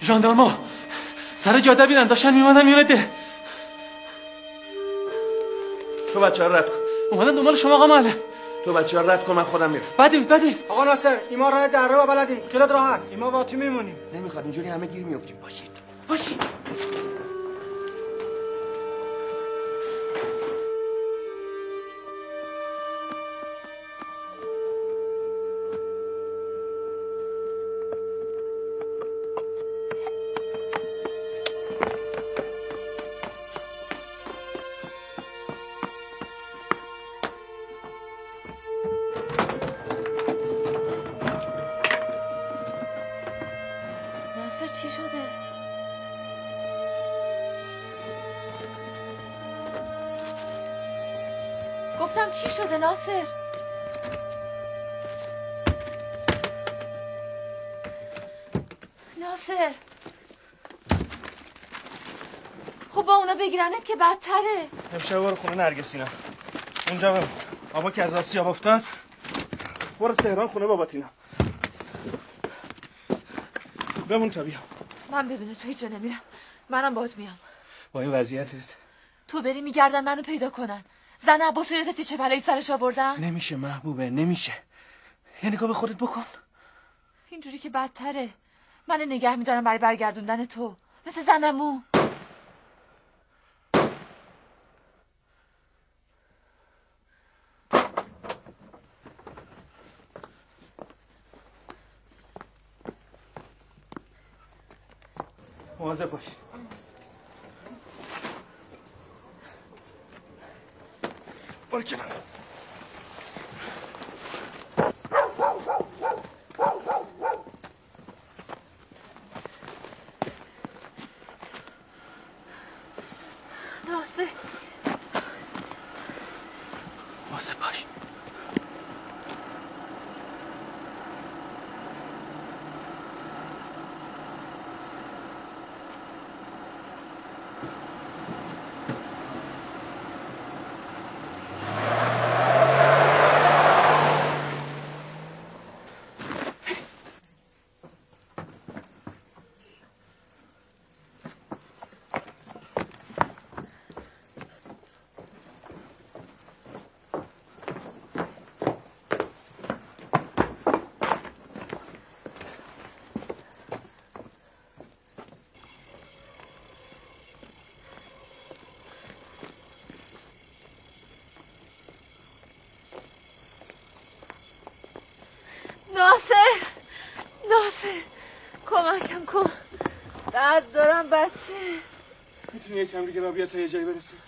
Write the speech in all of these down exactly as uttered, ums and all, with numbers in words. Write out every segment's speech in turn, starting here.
ژاندارما سر جاده بیرن داشتن میومدن میونه ده. تو بچه ها رد کن. اومدن دنبال شما آقا معلم. تو بچه ها رد کن من خودم میرم. بدی بدی آقا ناصر ایما راه دره و بلدیم خیالت راحت. ایما واتی میمونیم. نمیخواد اینجوری همه گیر میافتیم. باشید باشید. چی شده؟ گفتم چی شده ناصر؟ ناصر خب با اونا بگیرنت که بدتره. امشب برو خونه نرگسینا اونجا بمون. آبا که از آسیاب افتاد برو تهران خونه باباتینا بمون تا بیام. من بدون تو هیچ جا نمیرم. منم باهات میام. با این وضعیتت تو بری میگردن منو پیدا کنن. زن عباس یادت چه بلایی سرش آوردن؟ نمیشه محبوبه نمیشه. یه نگاه به خودت بکن. اینجوری که بدتره. من نگه میدارم برای برگردوندن تو مثل زنمو. مواظب باش. برو کنار. ناصر مواظب باش. ناصر ناصر کمکم کن. درد دارم بچه. میتونی یکم دیگه را بیا تا یه جایی برسیم؟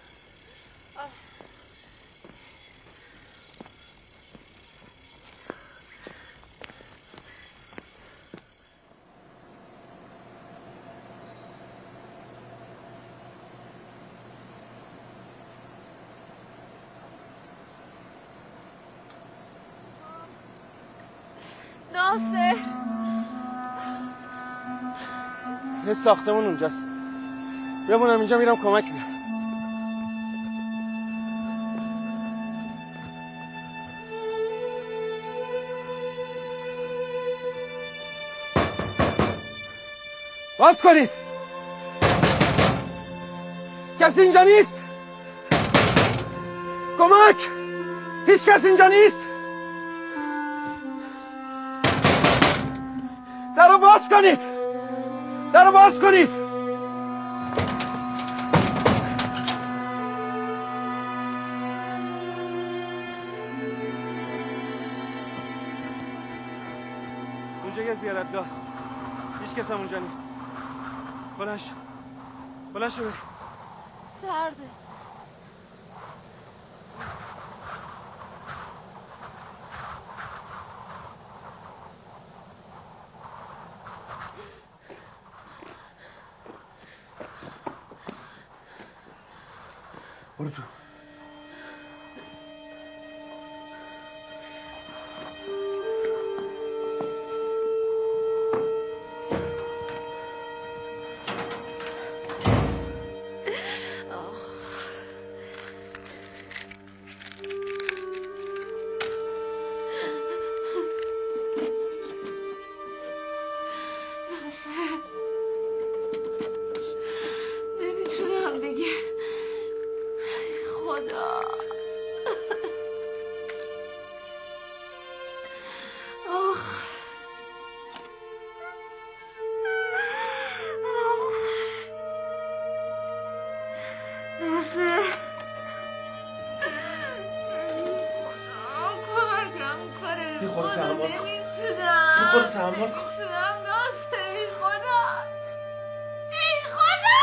ناصر یه ساختمون اونجاست. بمونم اینجا میرم کمک میرم. باز کنید. کسی اینجا نیست؟ کمک! هیچ کس اینجا نیست؟ درو باز کنید. درو باز کنید. اونجا یه زیارتگاه است. هیچ کس هم اونجا نیست. بلند شو. بلند شو. سرده. برو تو. بی خود تحمل کن. نمیتونم بی خود تحمل کن. نمیتونم ناصر. ای خدا ای خدا.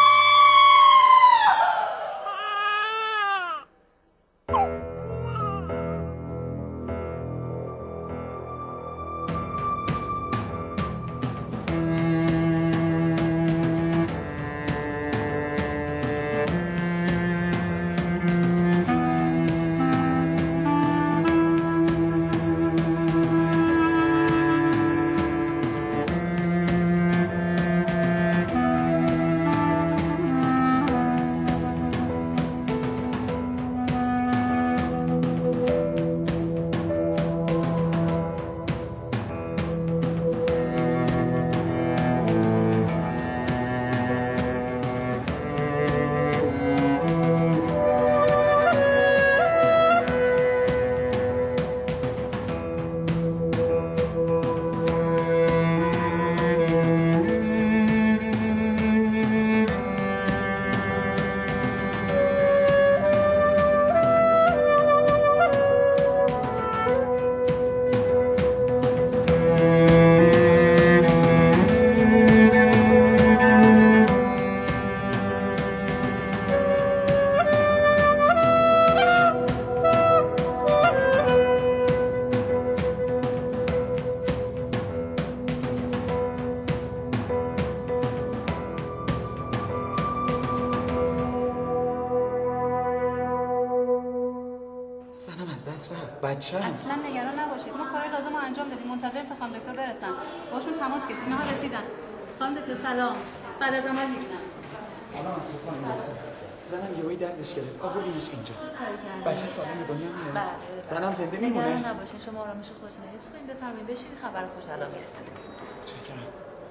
بچه‌ام اصلا نگران نباشید، ما کارهای لازم رو انجام دادیم، منتظریم تا خانم دکتر برسن. باشون تماس گرفتیم، اینها رسیدن. خانم دکتر سلام، بعد از عمل میبینم. سلام خانم دکتر. زنم یهویی دردش گرفت، آوردیمش اینجا. بچه سالم دنیا میاد. بله. زنم زنده میمونه. نگران نباشین، شما آرامش خودتون رو حفظ کنین، بفرمایید بشینید، خبر خوش الان میرسه. متشکرم.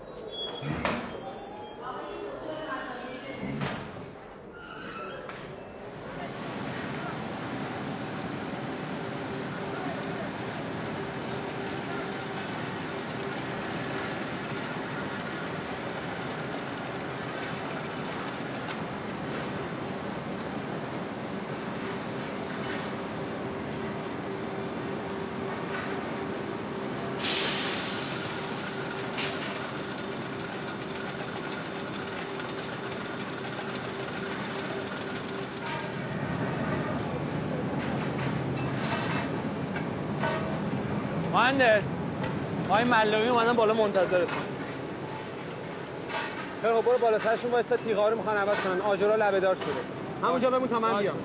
مهندس آقای ملاوی اومدن بالا منتظرتون. خیلی خب برو بالا سرشون وایسا، تیغا رو میخوان عوض کنن، آجرها لبه‌دار شده. همونجا بمون تا من بیام.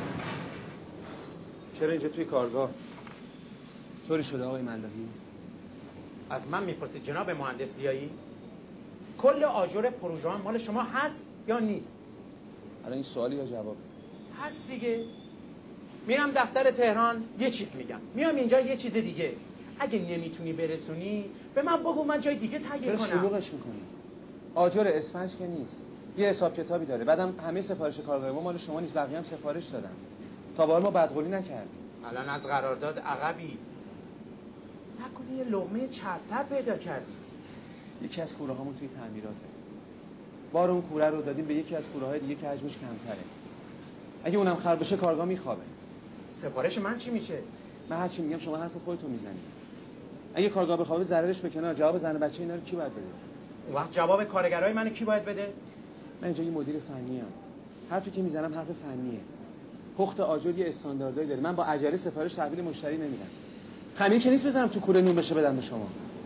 چرا اینجا توی کارگاه؟ طوری شده آقای ملاحی؟ از من میپرسید جناب مهندس زیایی؟ کل آجر پروژه مال شما هست یا نیست؟ الان این سوالی یا جواب؟ هست دیگه. میرم دفتر تهران یه چیز میگم، میام اینجا یه چیز دیگه. اگه نمیتونی برسونی به من بگو، من جای دیگه تهیه کنم. چرا شلوغش میکنی؟ آجر اسفنج که نیست، یه حساب کتابی داره. بعدم همه سفارش کارگاه ما مال شما نیست، بقیه هم سفارش دادن. تا به حال ما بدقولی نکردیم. الان از قرارداد عقبید. نکنی یه لقمه چپ‌تر پیدا کردید. یکی از کوره هامون توی تعمیراته. بار اون کوره رو دادیم به یکی از کوره های دیگه که حجمش کمتره. اگه اونم خراب بشه کارگاه میخوابه. سفارش من چی میشه؟ من هر چی میگم شما حرف خودتون میزنید. اگه کارگاه بخوابه ضررش به کنار، جواب زن و بچه اینا رو کی باید بده؟ اون وقت جواب کارگرای منو کی باید بده؟ من اینجا یه مدیر فنی ام. حرفی که میزنم حرف فنیه. پخت آجر یه استانداردایی داره. من با عجله سفارش تحویل مشتری نمیدم. خمیر که نیست بزنم تو کوره نون بشه بدم به شما.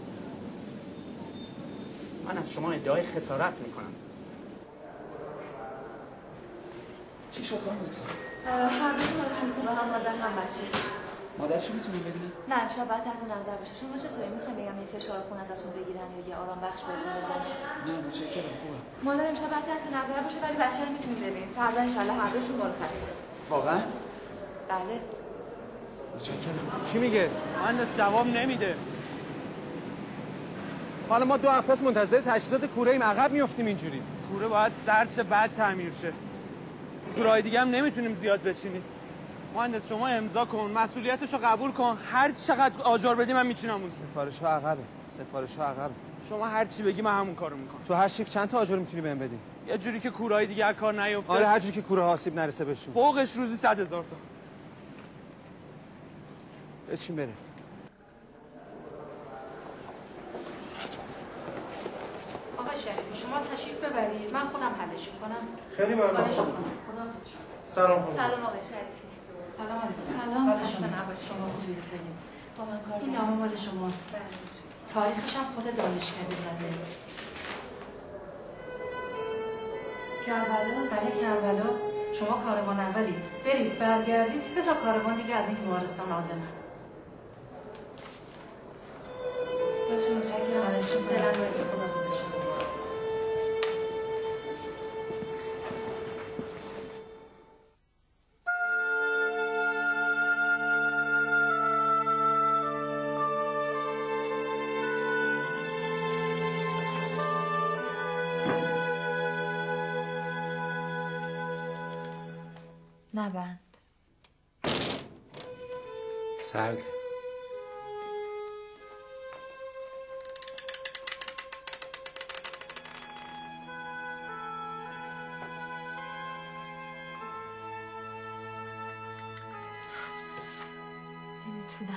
من از شما ادعای خسارت میکنم. چی شد خانم دکتر؟ هر دوشون حالشون خوبه، هم مادر هم بچه. مادرشو میتونیم ببینیم؟ نه امشب باید تحت نظر باشه. شما چطوری میخوایم بگم یه فشار خون ازتون بگیرن یا یه آرام بخش بهتون بزنن؟ نه متشکرم، خوبه. مادر امشب باید تحت نظر باشه، ولی بچه رو میتونیم ببینیم. فردا ان شاءالله هر دوشون مرخصه. واقعا؟ بله. متشکرم. چی میگه؟ مهندس جواب نمیده. حالا ما دو هفته است منتظر تجهیزات کوره ایم، عقب میافتیم اینجوری. کوره باید سرد شه بعد تعمیر شه. کورهای دیگه هم نمیتونیم زیاد بچینیم. مهندس شما امضا کن، مسئولیتشو قبول کن، هر چقدر آجر بدی من میچینم اون. سفارش ها عقبه. سفارش ها عقبه. شما هر چی بگی من همون کارو میکنم. تو هر شیفت چند تا آجر میتونی بهم بدی؟ یه جوری که کورهای دیگه از کار نیفته. آره هر جوری که کوره آسیب نرسه بهشون. فوقش روزی صد هزار تا. بچین بره. ببرید، من خودم حلش میکنم. خیلی ممنون. خواهش میکنم. سلام خانم. سلام آقای شریفی. سلام علیکم. سلام. خسته نباشید. شما وجود خیلی. با من کار این داشتم. نامه مال شماست. تاریخش هم خود دانشکده زده. کربلاست. بله کربلاست. شما کاروان اولی. برید برگردید سه تا کاروان دیگه از این بیمارستان عازمن. باشه متشکرم. خواهش می‌کنم. دلم براتون. نبند. سرده. نمیتونم.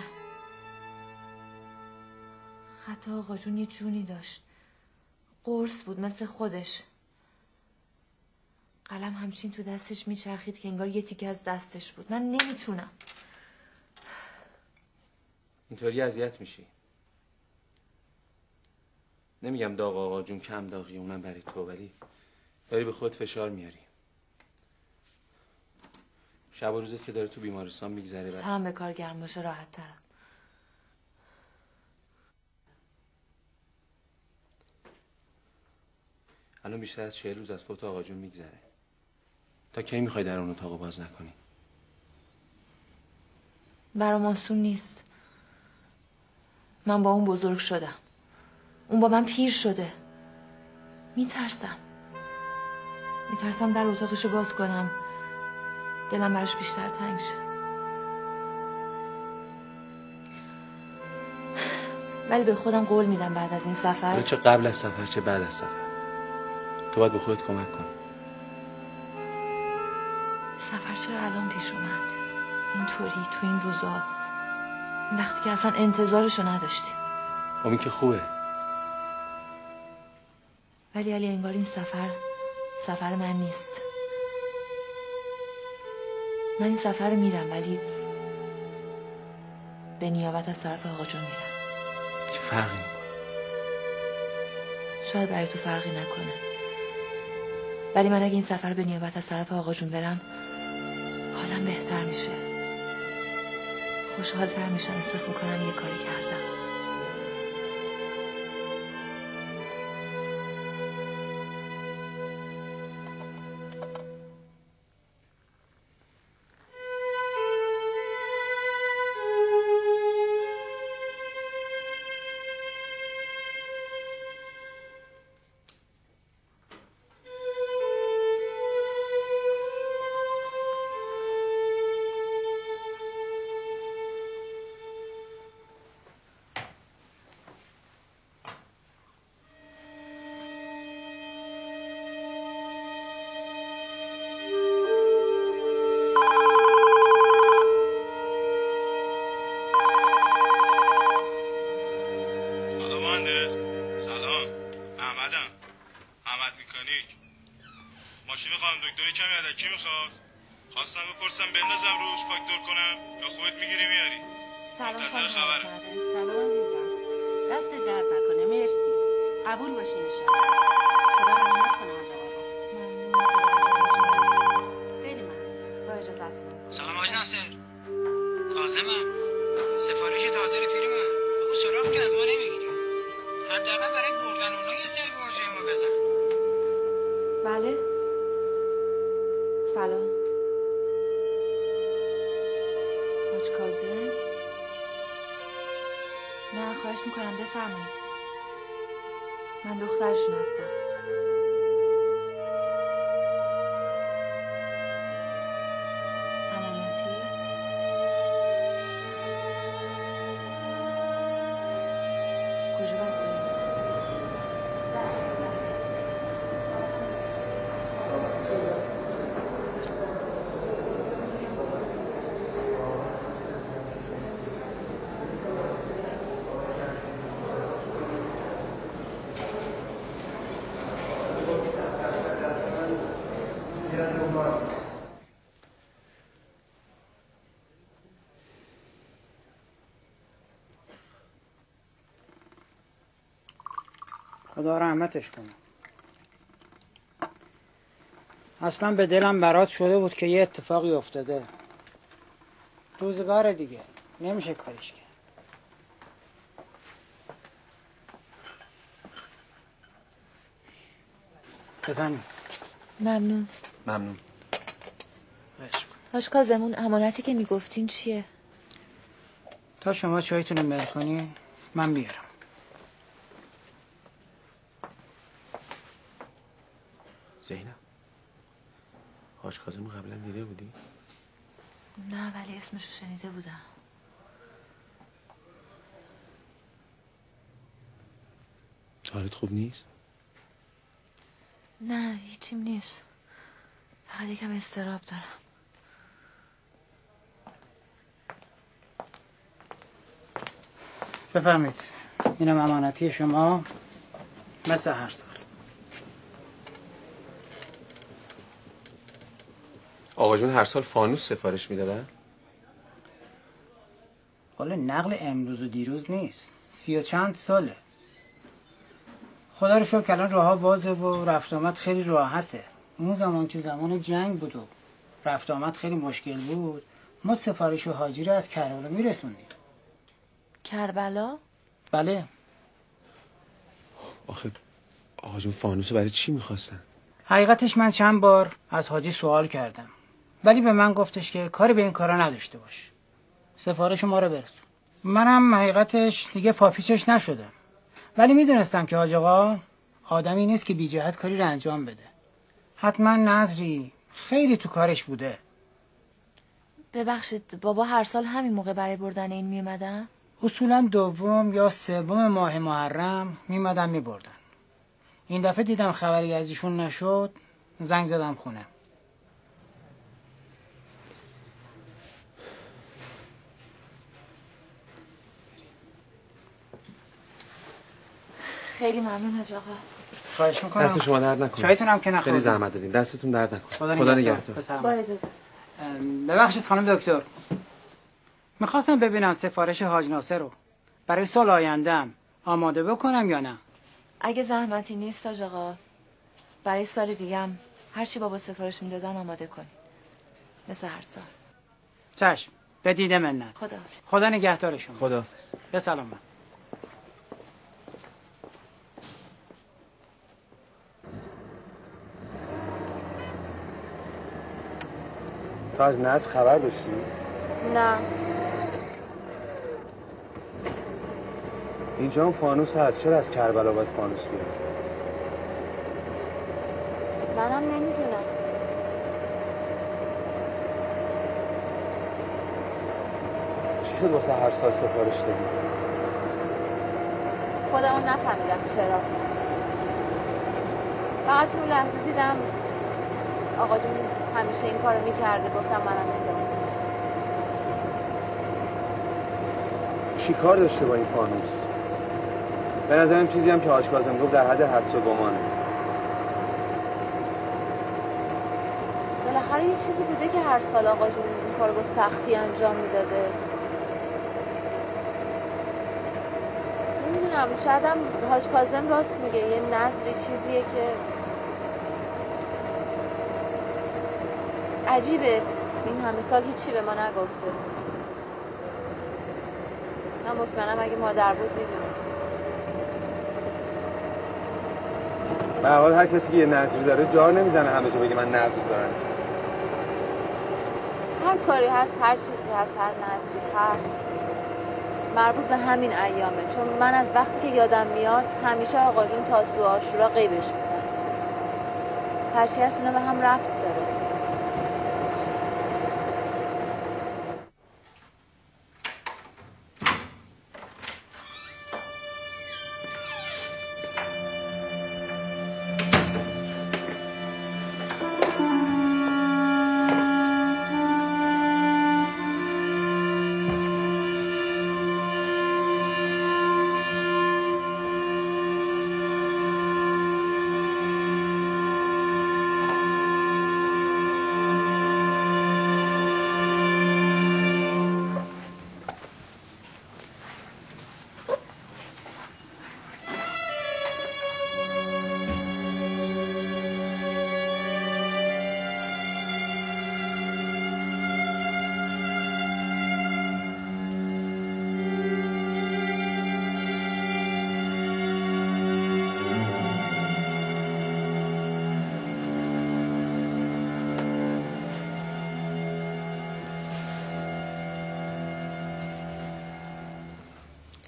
خط آقا جون یه جونی داشت. قرص بود مثل خودش. قلم همچین تو دستش میچرخید که انگار یه تیکه از دستش بود. من نمیتونم. اینطوری اذیت میشی. نمیگم داغ آقا جون کم داغی اونم برای تو، ولی داری به خود فشار میاری. شب و روزت که داره تو بیمارستان میگذره. سرم به کار گرم باشه راحت ترم. الان بیشتر از چهل روز از فوت آقا جون میگذره. تا کی میخوای در اون اتاقو باز نکنی؟ برام آسون نیست. من با اون بزرگ شدم. اون با من پیر شده. میترسم. میترسم در اتاقشو باز کنم. دلم براش بیشتر تنگ شه. ولی به خودم قول میدم بعد از این سفر، چه قبل از سفر چه بعد از سفر، تو باید به خودت کمک کنی. سفر چرا الان پیش اومد؟ اینطوری تو این روزا، وقتی که اصلا انتظارشو نداشتیم. خب این که خوبه. ولی علی انگار این سفر سفر من نیست. من این سفر رو میرم ولی به نیابت از طرف آقا جون میرم. چه فرقی میکنه؟ شاید برای تو فرقی نکنه، ولی من اگه این سفر به نیابت از طرف آقا جون برم حالم بهتر میشه، خوشحالتر میشم، احساس میکنم یه کاری کردم. من دخترشون هستم. امانتی؟ کجا باید بریم؟ خدا رحمتش کنه. اصلا به دلم برات شده بود که یه اتفاقی افتاده. روزگار دیگه نمیشه کارش کرد. بفهمید. ممنون. ممنون. حاج کاظم اون امانتی که میگفتین چیه؟ تا شما چایتون رو میل کنی من بیارم. زینب حاج کاظم قبلا دیده بودی؟ نه ولی اسمشو شنیده بودم. حالت خوب نیست؟ نه هیچیم نیست، فقط یکم اضطراب دارم. بفهمید اینم امانتی شما مثل هر سال. آقا جون هر سال فانوس سفارش میدادن؟ قول نقل امروز و دیروز نیست، سی و چند ساله. خدا رو شکر الان راه‌ها بازه و رفت آمد خیلی راحته. اون زمان که زمان جنگ بود و رفت آمد خیلی مشکل بود، ما سفارش و حاجی رو از کربلا میرسوندیم. کربلا؟ بله. آخه آقا جون فانوس برای چی میخواستن؟ حقیقتش من چند بار از حاجی سوال کردم ولی به من گفتش که کاری به این کارا نداشته باش، سفارش ما رو برسون. منم حقیقتش دیگه پاپیچش نشدم ولی میدونستم که حاج آقا آدمی نیست که بی جهت کاری رو انجام بده. حتما نظری خیلی تو کارش بوده. ببخشید بابا هر سال همین موقع برای بردن این میومدن؟ اصولا دوم یا سوم ماه محرم میمدن میبردن. این دفعه دیدم خبری از ایشون نشد، زنگ زدم خونه. خیلی ممنون حاج آقا. خواهش میکنم. دست شما درد نکنه. چایتون هم که نخوردم. خیلی زحمت دادین. دستتون درد نکنه. خدا, خدا نگهدار. با اجازه. ببخشید خانم دکتر. میخواستم ببینم سفارش حاج ناصر رو برای سال آیندهم آماده بکنم یا نه. اگه زحمتی نیست حاج آقا برای سال دیگه هم هرچی بابا سفارش میدادن آماده کنی مثل هر سال. چشم. به دیده منت. خدا خدا نگهدار شما. خدا به سلامت. تو از نصر خبر داشتی؟ نه. اینجا هم فانوس هست، چرا از کربلا باید فانوس بیاره؟ منم نمیدونم. چی شد واسه هر سال سفارش دادی؟ خودمون نفهمیدم چرا. فقط اون لحظه دیدم آقا جون همیشه این کارو میکرده، گفتم منم مثل اون. چی کار داشته با این فانوس؟ به نظرم چیزی هم که حاج کاظم گفت در حد حدس و گمانه. بالاخره یه چیزی بوده که هر سال آقا جون این کارو با سختی انجام میداده. نمیدونم شاید هم حاج کاظم راست میگه، یه نظری چیزیه که عجیبه این همه سال هیچی به ما نگفته. من مطمئنم اگه مادر بود میدونست. به هر حال هر کسی که یه نظری داره جار نمیزنه همه جا بگه من نظر دارم. هر کاری هست، هر چیزی هست، هر نظری هست مربوط به همین ایامه. چون من از وقتی که یادم میاد همیشه آقا جون تاسوعا و عاشورا غیبش میزن. هرچی هست اینا به هم ربط داره.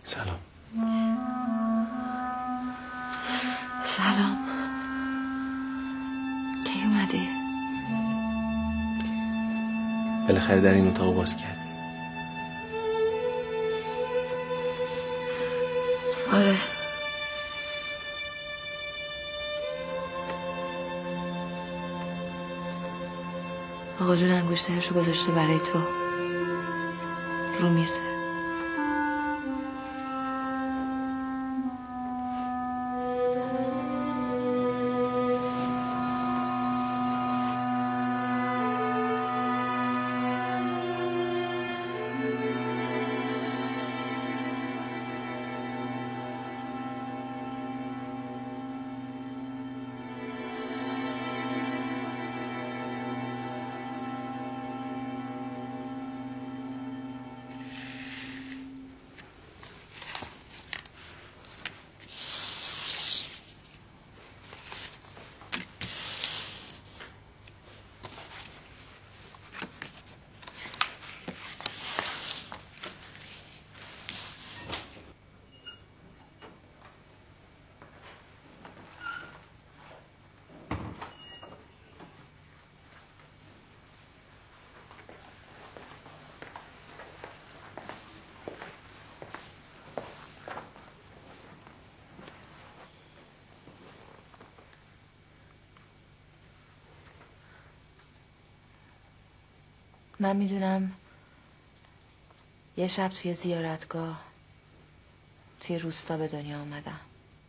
سلام. سلام. کی اومدی؟ بالاخره در این اتاق باز کردی. آره. آقا جون انگشترشو گذاشته برای تو رو میزه. من میدونم یه شب توی زیارتگاه توی روستا به دنیا آمدم.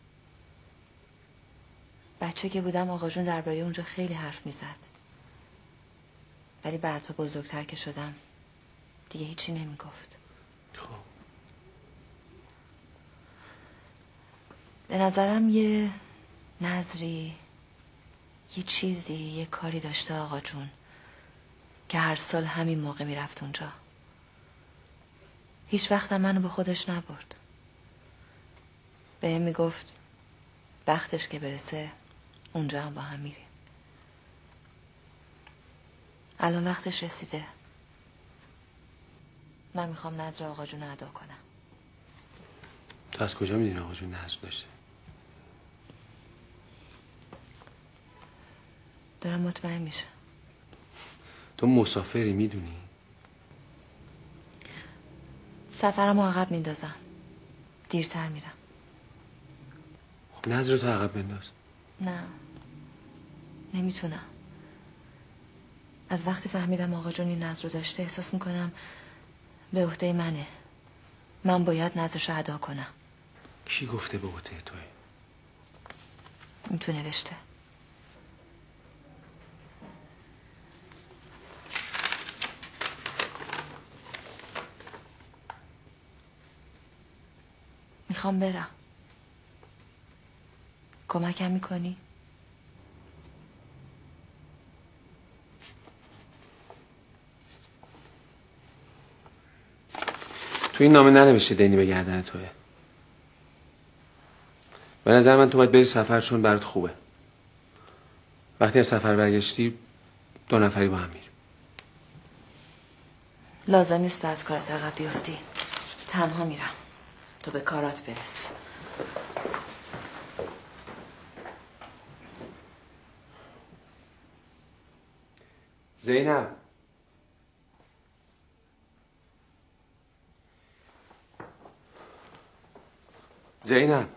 بچه که بودم آقا جون درباره اونجا خیلی حرف میزد، ولی بعدها بزرگتر که شدم دیگه هیچی نمیگفت. خب به نظرم یه نظری، یه چیزی، یه کاری داشته آقا جون که هر سال همین موقع میرفت اونجا. هیچ وقت منو به خودش نبرد. بهم میگفت وقتش که برسه اونجا هم با هم میریم. الان وقتش رسیده. من میخوام نذر آقا جون ادا کنم. تو از کجا میدونی آقا جون نذر داشته؟ دارم مطمئن میشم. تو مسافری میدونی؟ سفرمو عقب میندازم، دیرتر میرم. خب نذر تو عقب بنداز. نه نمیتونم. از وقتی فهمیدم آقا جون این نذر رو داشته احساس میکنم به عهده منه. من باید نذرشو ادا کنم. کی گفته به عهده توئه؟ این تو نوشته. میخوام برم. کمکم میکنی؟ تو این نامه ننوشته دینی به گردن توئه. به نظر من تو باید بری سفر، چون برات خوبه. وقتی از سفر برگشتی دو نفری با هم میریم. لازم نیست تو از کارت عقب بیفتی. تنها میرم. تو به کارات برس. زینب زینب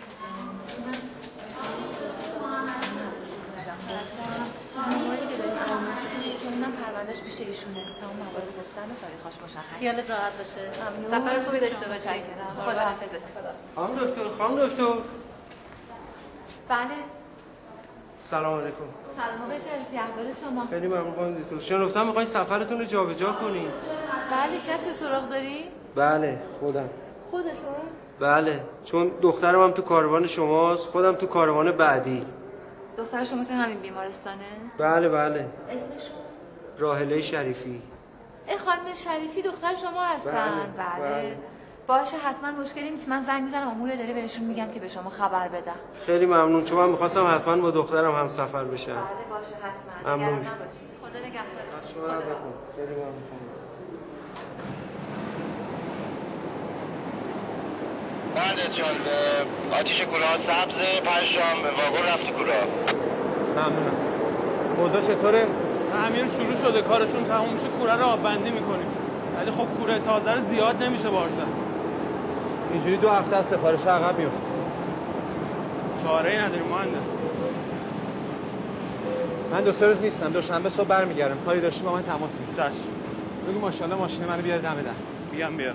پروندهش پیش ایشونه. تا اون موارد گفتن و تاریخاش مشخصه. خیالت راحت باشه. سفر خوبی داشته باشی. خدا حافظت. خانم دکتر، خانم دکتر. بله. سلام علیکم. سلام آقای شریفی، احوال شما؟ خیلی ممنون خانم دکتر. شنفتم میخواین سفرتون رو جابجا کنین. بله. کسی سراغ داری؟ بله خودم. خودتون؟ بله، چون دخترم هم تو کاروان شماست، خودم تو کاروان بعدی. دختر شما تو همین بیمارستانه؟ بله بله. اسمشون؟ راحله شریفی. ای خانم شریفی دختر شما هستن؟ بله, بله. بله. باشه حتما مشکلی نیست. من زنگ میزنم امور داره بهشون میگم که به شما خبر بدم. خیلی ممنون، چون من میخواستم حتما با دخترم هم سفر بشم. بله باشه حتما. ممنون. نگران نباشید. خدا نگهدارتون. از شما بکن. خیلی ممنون. مهندس جان آتیش کلاه سبز پنجشام واگن رفت کلاه. ممنونم. اوضاع چطوره؟ تعمیر شروع شده، کارشون تموم میشه کوره رو آببندی میکنیم. ولی خب کوره تازه رو زیاد نمیشه بار زد. اینجوری دو هفته از سفارش عقب میفته. چاره‌ای نداریم مهندس. من دو سه روز نیستم، دوشنبه صبح برمیگردم. کاری داشتی با من تماس بگیر. چشم. بگو ماشاءالله ماشین منو بیار دم در. بیام بیار.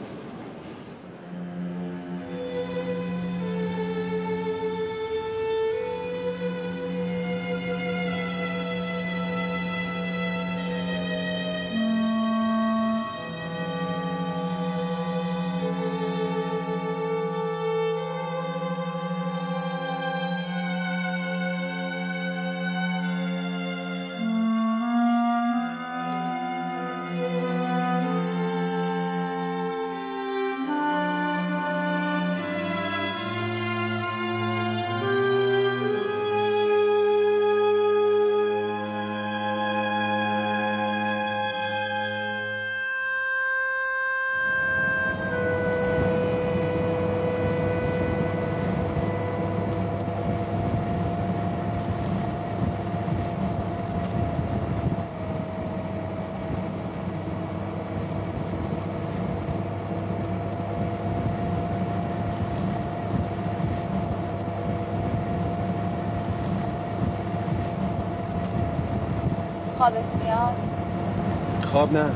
خوابت میاد؟ خواب نه. نه.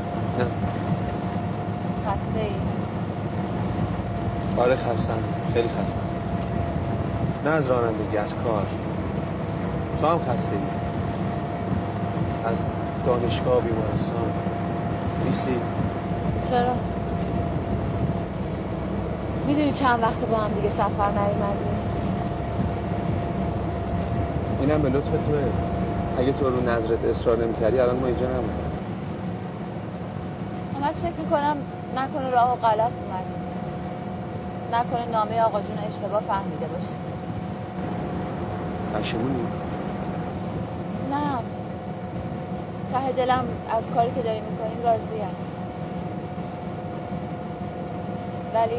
خسته ای؟ آره خستم. خیلی خستم. نه از رانندگی، از کار. تو هم خسته ای؟ از دانشگاه بیمارستان نیستی؟ چرا؟ میدونی چند وقت با هم دیگه سفر نیومدیم؟ اینم به لطف توه. اگه تو رو نظرت اصرار نمی‌کردی الان ما اینجا نبودیم. همش فکر میکنم نکنه راه و غلط اومدیم، نکنه نامه آقا جون اشتباه فهمیده باشی. پشیمونی؟ نه، ته دلم از کاری که داریم میکنیم راضیم، ولی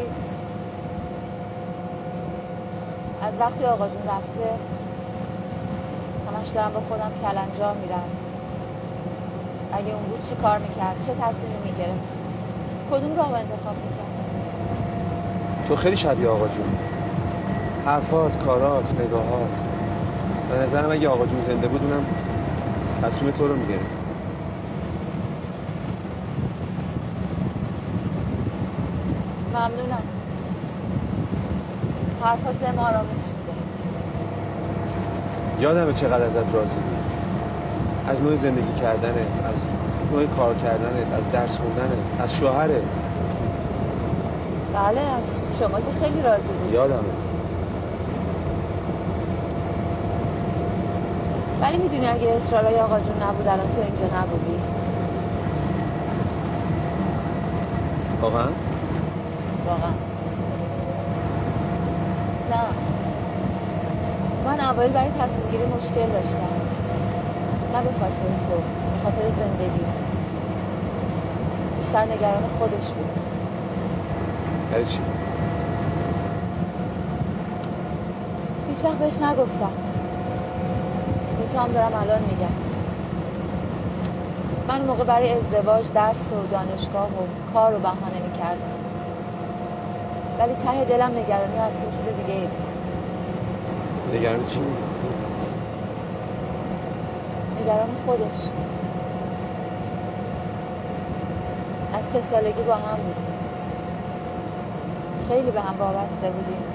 از وقتی آقا جون رفته همش دارم به خودم کلنجار میرم. اگه اون بود چی کار میکرد؟ چه تصمیمی میگرفت؟ کدوم راه انتخاب میکرد؟ تو خیلی شبیه آقا جون. حرفات، کارات، نگاهات. به نظرم اگه آقا جون زنده بود اونم تصمیم تو رو میگرفت. ممنونم. حرفات به ما آرامش میده. یادمه چقدر ازت راضی بود. از نوع زندگی کردنت، از نوع کار کردنت، از درس خوندنت، از شوهرت. بله، از شما که خیلی راضی بود. یادمه. ولی میدونی اگه اصرارای آقا جون نبود الان تو اینجا نبودی. واقعا؟ واقعا. نه، من اوایل برای تصمیم گیری مشکل داشتم. نه به خاطر تو، به خاطر زندگی. بیشتر نگران خودش بود. برای چی؟ هیچ وقت بهش نگفتم. به تو هم دارم الان میگم. من اون موقع برای ازدواج درس و دانشگاه و کار رو بهانه میکردم، ولی ته دلم نگرانی از تو چیز دیگه ای بود. نگران چی؟ نگران خودش. از سه سالگی با هم بودیم. خیلی به هم وابسته بودیم.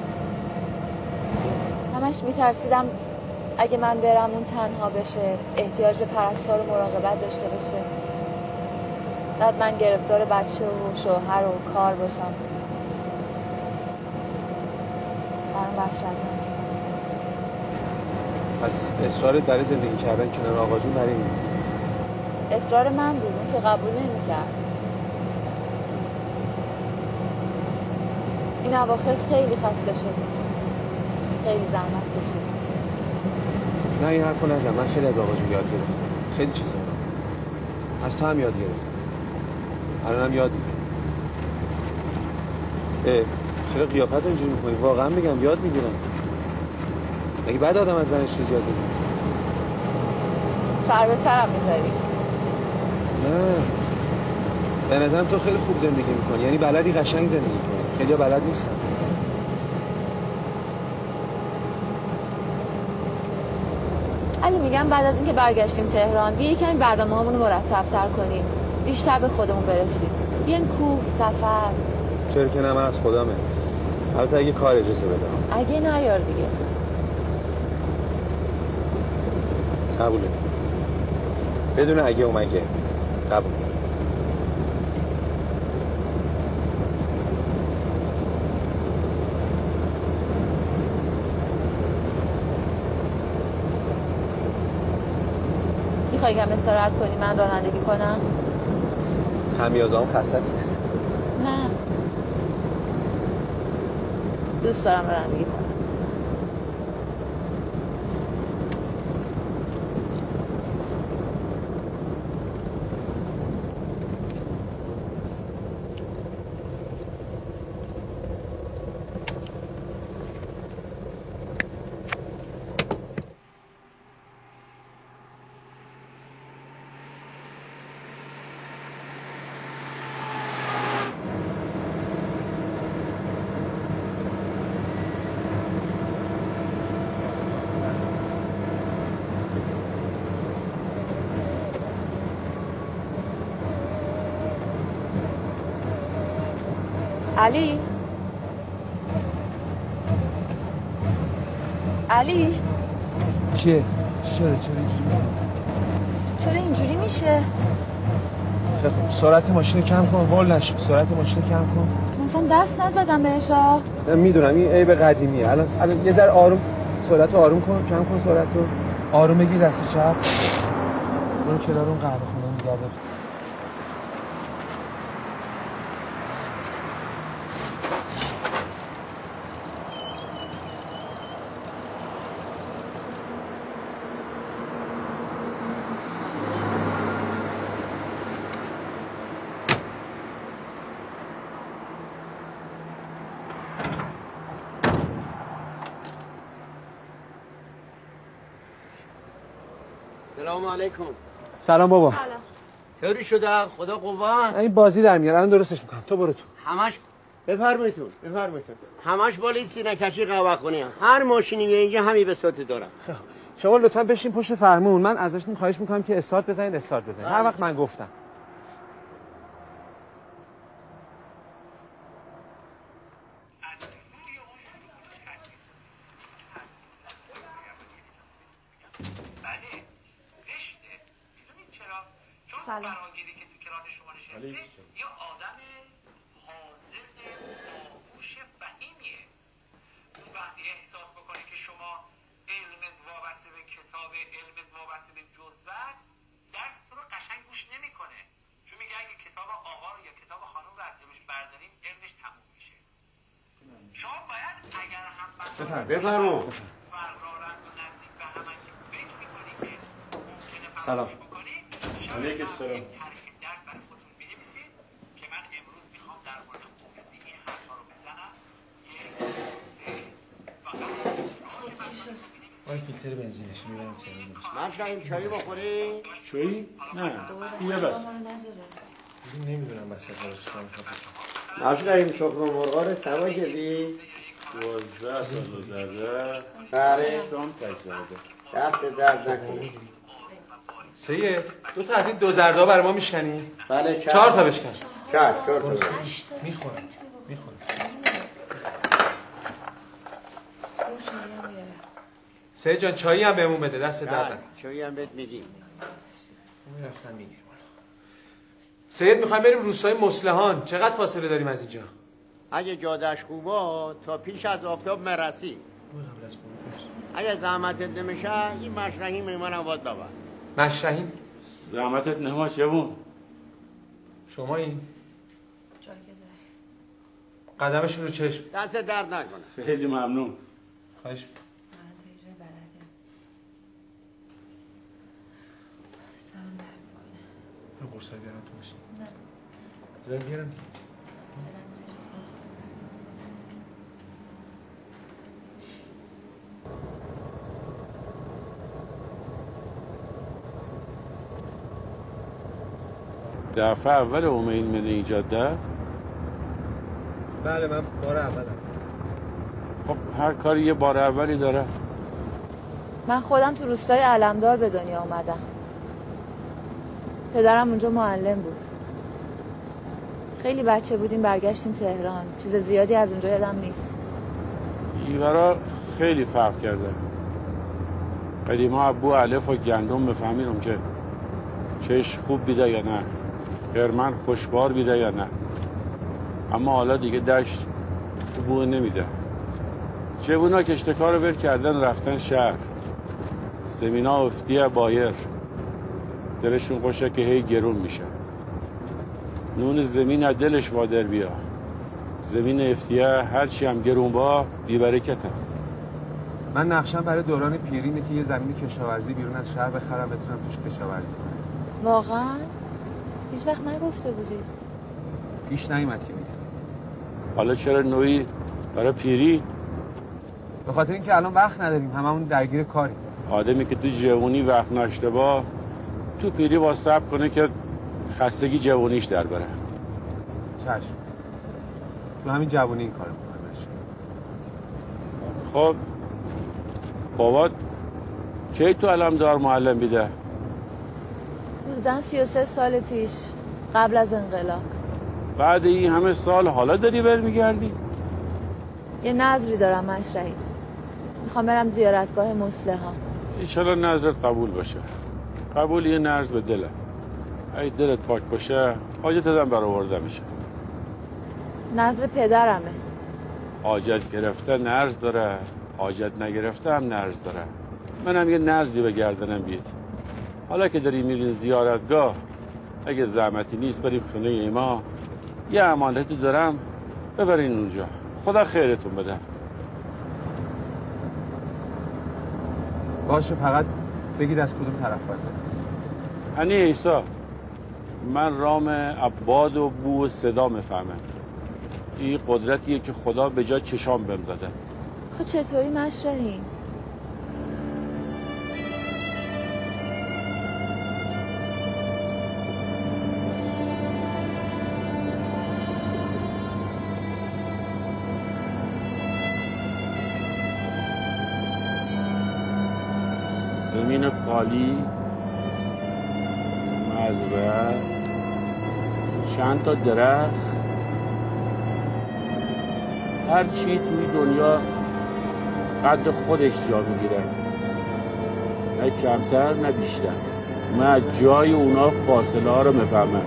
همش میترسیدم اگه من برم اون تنها بشه، احتیاج به پرستار و مراقبت داشته باشه، بعد من گرفتار بچه و شوهر و کار باشم. برام وحشتناک. پس اصرارت برای زندگی کردن کنار آقا جون برای این بود؟ اصرار من بود، اون که قبول نمی‌کرد. این اواخر خیلی خسته شدیم، خیلی زحمت کشیدیم. نه این حرفو نزن. من خیلی از آقا جون یاد گرفتم. خیلی چیزا رو از تو هم یاد گرفتم. الانم یاد میگیرم. چرا قیافت رو اینجوری میکنی؟ واقعا میگم یاد میگیرم. مگه بعد آدم از زنش چیز یاد بگیره؟ سر به سرم میذاری. نه به نظرم تو خیلی خوب زندگی میکنی، یعنی بلدی قشنگ زندگی کنی. خیلی بلد نیستن. علی میگم بعد از اینکه برگشتیم تهران بیا یکمی برنامه‌هامون رو مرتب‌تر کنیم، بیشتر به خودمون برسیم. بیایم کوه، سفر. چرا که نه، من از خودمه. البته اگه کار اجازه بده. اگه نیار دیگه. قبوله. بدون اگه و مگه. قبول. میخوای کم استراحت کنی من رانندگی کنم؟ خمیازه هم خستت کرد. نه دوست دارم رانندگی کنم. علی علی چیه؟ چرا چرا اینجوری چرا اینجوری میشه؟ خب سرعت ماشین کم کن، ول نشه. سرعت ماشین کم کن. مثلا دست نزدم بهش. ها میدونم این عیب قدیمیه. الان الان یه ذره آروم سرعت آروم کن، کم کن سرعت رو. آروم بگیر دست چپ. برو کنار اون قهوه خونه میگرده. سلام علیکم. سلام بابا. سلام. طوری شده خدا قوت. این بازی در میاره، الان درستش میکنم. تو برو تو. همش بفرمایید بفرمایید. همش بالا سینه کشی قهوه خونه. هر ماشینی میاد اینجا همین به صوت دارم. شما لطفا بشین پشت فرمون. من ازتون خواهش میکنم که استارت بزنید استارت بزنید. هر وقت من گفتم. سلام. فراگیری که تو کلاس شما نشسته یا آدم حاضر باهوش فهیمیه. اون وقتی احساس بکنه که شما علمت وابسته به کتاب، علمت وابسته به جزوه است، دست تو رو قشنگ گوش نمیکنه. چون میگه اگه کتاب آقا رو یا کتاب خانم رو از جلوش برداریم علمش تموم میشه. شما باید اگر هم بفرمایید فرقارند و نزدیک به هم که فکر میکنی که ممکنه سلام. علیک السلام. درس برای خودتون بنویسید که من امروز میخوام در مورد خوبیزی این حرفا رو بزنم. یک سه فقط وای فیلتر بنزینش میبرم تهران. من شایم چایی بخوری؟ چایی؟ نه یه بس. نمیدونم بس کارو چیکار می‌کنم. ناش این تخم مرغا رو سوا کردی؟ دوازده سال زده. بله. شام تک زده. دست درد نکنی. سید دو تا از این دو زردا برای ما میشکنی؟ بله چهار چهار تا بشکن. چهار چهار تا میخورم میخورم. سید جان چایی هم بهمون بده دست درد نکنه. چایی هم بهت میدیم. میرفتم میگیرم. سید میخوایم بریم روستای مصلحان. چقدر فاصله داریم از اینجا؟ اگه جادش خوبا تا پیش از آفتاب مرسی. قبل از اگه زحمتت نمیشه این مشرحیم منم واد بابا. مشرحیم؟ زحمتت نما جوون. شما این؟ قدمشون رو چشم. دست درد نکنه. خیلی ممنون. خواهش رو قرصای بیارم تو باشیم. نه دارم بیارم. دفعه اول اومین من ایجاد ده؟ بله من بار اولم. خب هر کاری یه بار اولی داره. من خودم تو روستای علمدار به دنیا اومدم. پدرم اونجا معلم بود. خیلی بچه بودیم برگشتیم تهران. چیز زیادی از اونجا یادم نیست. ایورا خیلی فرق کرده. قدیما ابو علف و گندم بفهمیدم که چش خوب بیده یا نه، هرمن خوشبار بیده یا نه. اما حالا دیگه دشت بو نمیده. جوونا کشتکار رو ول کردن رفتن شهر. زمینا افتیه بایر. دلشون خوشه که هی گرون میشه. نون زمین از دلش وادر بیا. زمین افتیه هرچی هم گرون با بیبرکته. من نقشم برای دوران پیرینه که یه زمین کشاورزی بیرون از شهر بخرم بتونم توش کشاورزی کنم. واقعا؟ هیچ وقت نگفته بودی؟ پیش نیومد که میگم. حالا چرا نوعی برای پیری؟ به خاطر اینکه الان وقت نداریم، هممون درگیر کاریم. آدمی که تو جوونی وقت نشته با تو پیری با صبر کنه که خستگی جوونیش در بره. چشم. تو همین جوونی این کارو میکنه. خب بابات کی تو علمدار معلم بیده؟ حدوداً سی و سه سال پیش، قبل از انقلاب. بعد این همه سال حالا داری برمیگردی؟ یه نظری دارم مشرحی. میخوام برم زیارتگاه مصلحان. ایشالا نظرت قبول باشه. قبول یه نظر به دله. اگه دلت پاک باشه حاجت هم برآورده میشه. نظر پدرمه. حاجت گرفته نرز داره، حاجت نگرفته هم نرز داره. منم یه نرزی به گردنم بید. حالا که داریم میرین زیارتگاه، اگه زحمتی نیست بریم خونه ایما، یه امانتی دارم ببرین اونجا. خدا خیرتون بده. باشه، فقط بگید از کدوم طرف باید. هنی ایسا، من رام عباد و بو و صدا میفهمم. این قدرتیه که خدا به جا چشام بهم داده. خب چطوری مشرحی؟ زمین خالی، مزرعه، چند تا درخت، هر چی توی دنیا قد خودش جا میگیره، نه کمتر نه بیشتر. من از جای اونا فاصله ها رو میفهمم.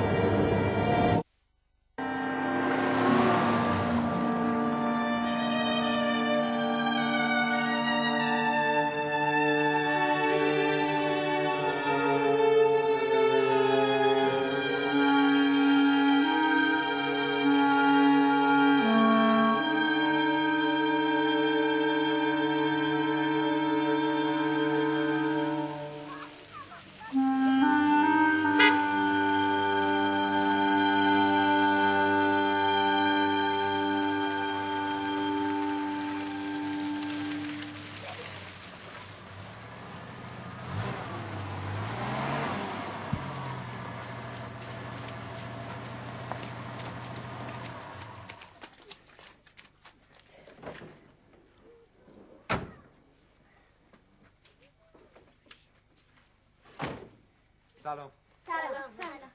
سلام. سلام.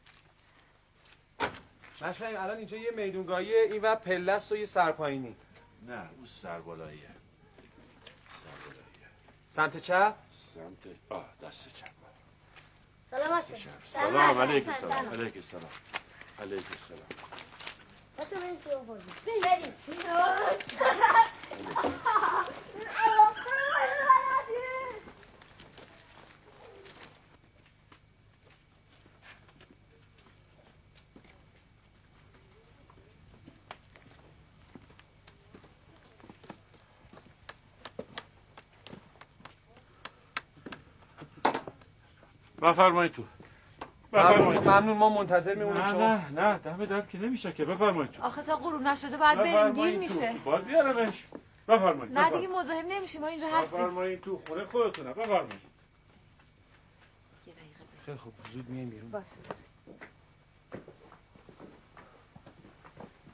سلام. مشرحی الان اینجا یه میدونگاهی این و پله است و یه سرپایینی. نه اون سربالاییه. سربالاییه. سمت چپ؟ سمت آه دست چپ. سلام هستم. سلام علیکم. سلام علیکم. سلام علیکم. سلام. بچه بریم سلام کنیم. بریم. بفرمایید تو. بفرمایید. ممنون، ما منتظر میمونیم شما. نه نه دم در که نمیشه که. بفرمایید تو. آخه تا غروب نشده باید بریم، دیر میشه. باید بیارمش. بفرمایید. نه دیگه مزاحم نمیشیم، ما اینجا هستیم. بفرمایید تو، خونه خودتونه. بفرمایید. خیلی خوب، زود میایم بیرون. باشه.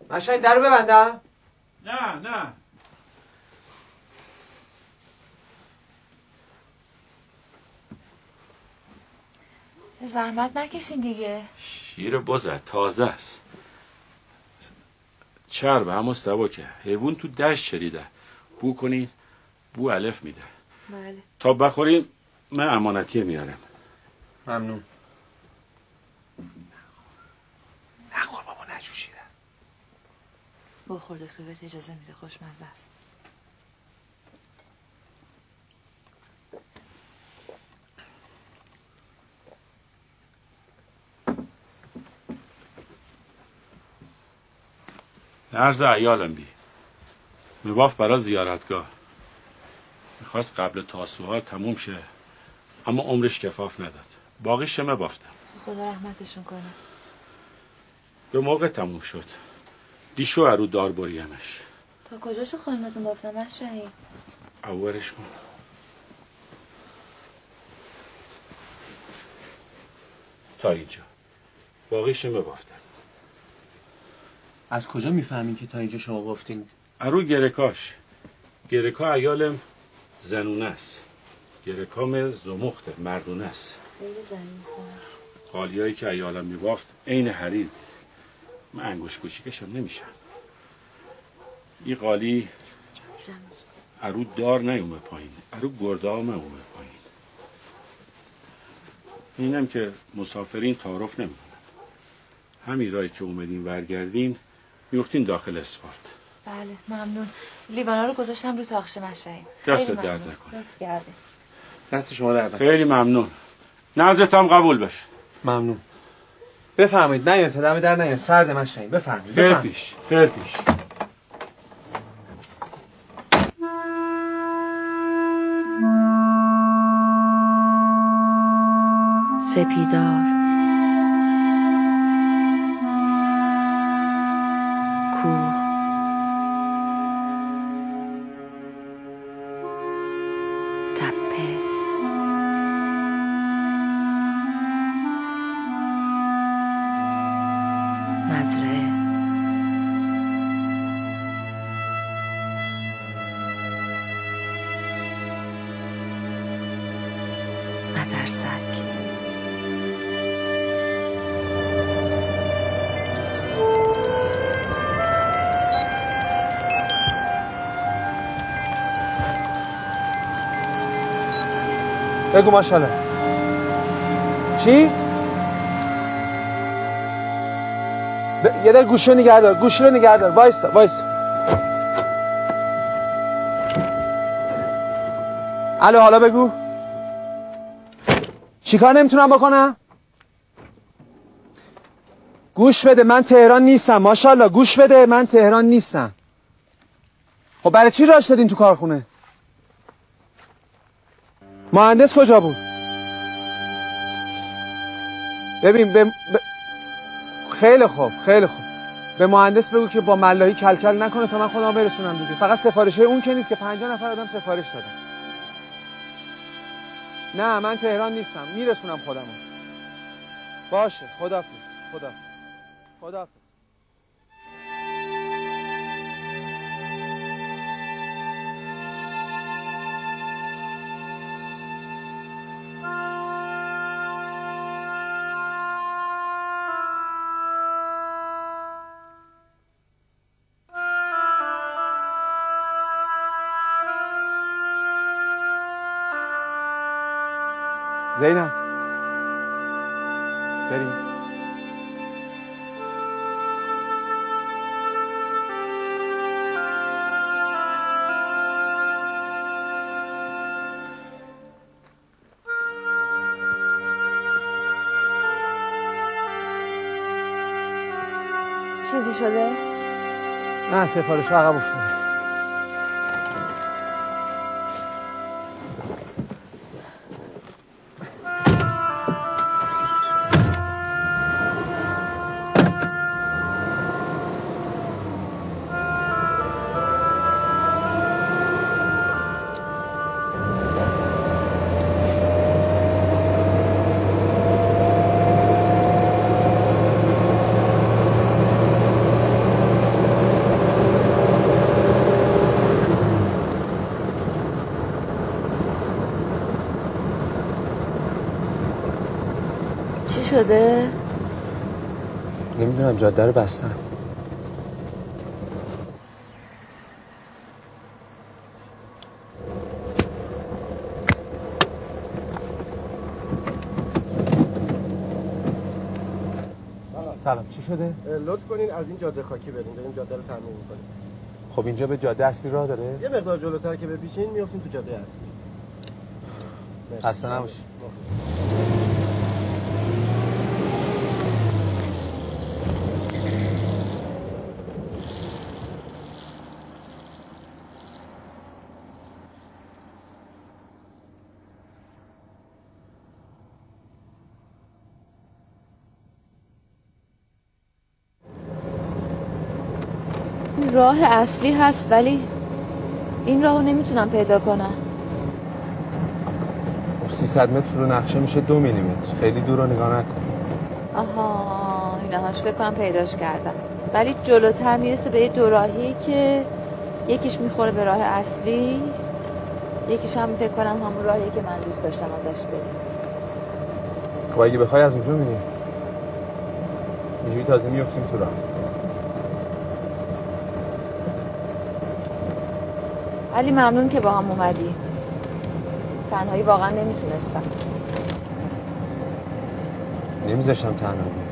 مشهین درو ببندم؟ نه نه زحمت نکشین دیگه. شیر بزه تازه است. چربه همون سبکه. حیوان تو دشت چریده. بو کنین بو الف میده. بله. تا بخوریم من امانتی میارم. ممنون. نخور بابا نجوشیده. بخور دکتر بهت اجازه میده، خوشمزه است. عرض عیالم بی میبافت برای زیارتگاه. میخواست قبل تاسوها تموم شه اما عمرش کفاف نداد. باقیش میبافتم. خدا رحمتشون کنه. به موقع تموم شد. دیشو ارو دار بریمش. تا کجاشو خانمتون بافتم مشرحی؟ اولش کن. تا اینجا. باقیش میبافتم. از کجا میفهمین که تا اینجا شما گفتین؟ ارو گرکاش. گرکا عیالم زنونه است. گرکام زمخته مردونه است. خیلی زنونه. خالیایی که عیالم میبافت عین حریر. من انگوش کوچیکشم نمیشم. این قالی ارو دار نیومه پایین. ارو گردام اومه پایین. اینم که مسافرین تعارف نمیکنن. همین رایی که اومدین برگردین میفتین داخل اسفالت. بله ممنون. لیوانا رو گذاشتم رو تاخچه مشرحی. دست درد نکنه. لطف کردی. دست شما درد خیلی ممنون. نظرت هم قبول بشه. ممنون. بفرمایید. نه تا دم در نه سرد مشهین. بفرمایید. خیر پیش. خیر پیش. سپیدار کوه تپه مزرعه مدرسک بگو ماشاءالله. چی؟ ب... یه در گوشی رو نگه دار. گوشی رو نگه دار. وایسا وایسا. الو حالا بگو. چیکار نمیتونم بکنم؟ گوش بده من تهران نیستم. ماشاءالله گوش بده من تهران نیستم. خب برای چی راش دادین تو کارخونه؟ مهندس کجا بود؟ ببین به... ب... خیلی خوب خیلی خوب. به مهندس بگو که با ملاحی کلکل نکنه تا من خودم برسونم دیگه. فقط سفارشه اون که نیست که پنجاه نفر آدم سفارش دادم. نه من تهران نیستم. میرسونم خودمو. باشه خداحافظ. خداحافظ. خداحافظ. زینب بریم. چیزی شده؟ نه سفارش عقب افتاده. شده؟ نمیدونم، جاده رو بستن. سلام، چی شده؟ لطف کنین از این جاده خاکی بریم، داریم جاده رو تعمیر می‌کنیم. خب اینجا به جاده اصلی راه داره؟ یه مقدار جلوتر که بپیشین میافتیم تو جاده اصلی. خسته نباشی. راه اصلی هست ولی این راهو نمیتونم پیدا کنم. سیصد متر رو نقشه میشه دو میلیمتر. خیلی دور رو نگاه نکن. آها، اینهاش فکر کنم پیداش کردم. ولی جلوتر میرسه به یه دوراهی که یکیش میخوره به راه اصلی، یکیش هم فکر کنم همون راهیه که من دوست داشتم ازش بریم. خب اگه بخوای از اونجا میریم. اینجوری تازه میافتیم تو راه. علی ممنون که با هم اومدی. تنهایی واقعا نمیتونستم. نمیذاشتم تنها بیم.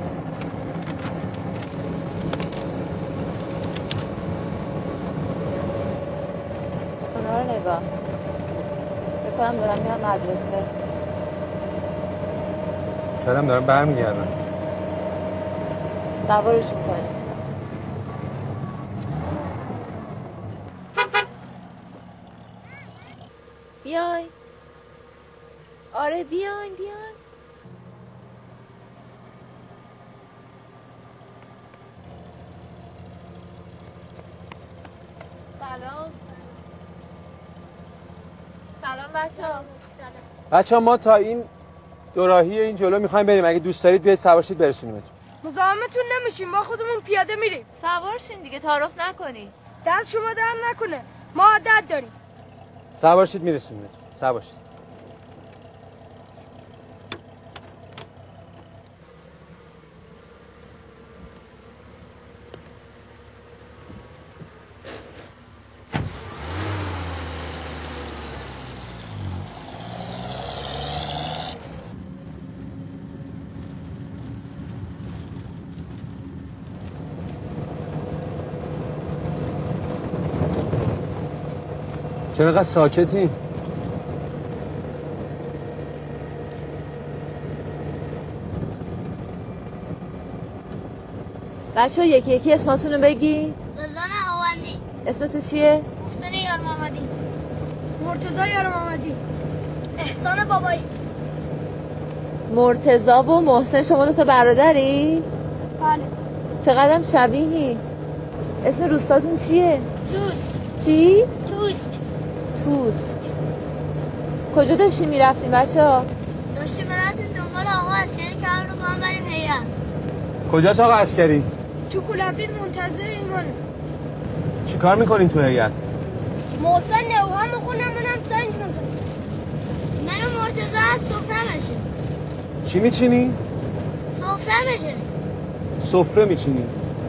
اونا رو نگاه. فکر کنم دارم میرم مدرسه. شاید هم دارم برمیگردم. سوارش میکنی. بیاین. آره بیاین بیاین. سلام. سلام بچه ها. بچه ها ما تا این دوراهی این جلو میخوایم بریم. اگه دوست دارید بیاید سوار شید برسونیمتون. مزاحمتون نمیشیم، ما خودمون پیاده میریم. سوارشین دیگه، تعارف نکنی. دست شما درم نکنه، ما عادت داریم. سوار شید میرسونیمتون. سوار شید. چرا اینقدر ساکتی؟ بچه ها یکی یکی اسماتون رو بگی. رضا نهاوندی. اسم تو چیه؟ محسن یار محمدی. مرتضی یار محمدی. احسان بابایی. مرتضی و محسن شما دو تا برادری؟ بله. چقدرم شبیهی. اسم روستاتون چیه؟ توسک. چی؟ توسک. توسک. کجا داشتین میرفتین بچه ها؟ داشتیم براتون دنبال آقا عسکری که هم رو با هم بریم هیئت. کجاست آقا عسکری؟ تو کلابید منتظر ایمانه. چی کار میکنین تو هیئت؟ محسن نوها میخونم منم سنج میزنم. من و مرتضی هم سفره میشه. چی میچینی؟ سفره میشه. سفره میچینی؟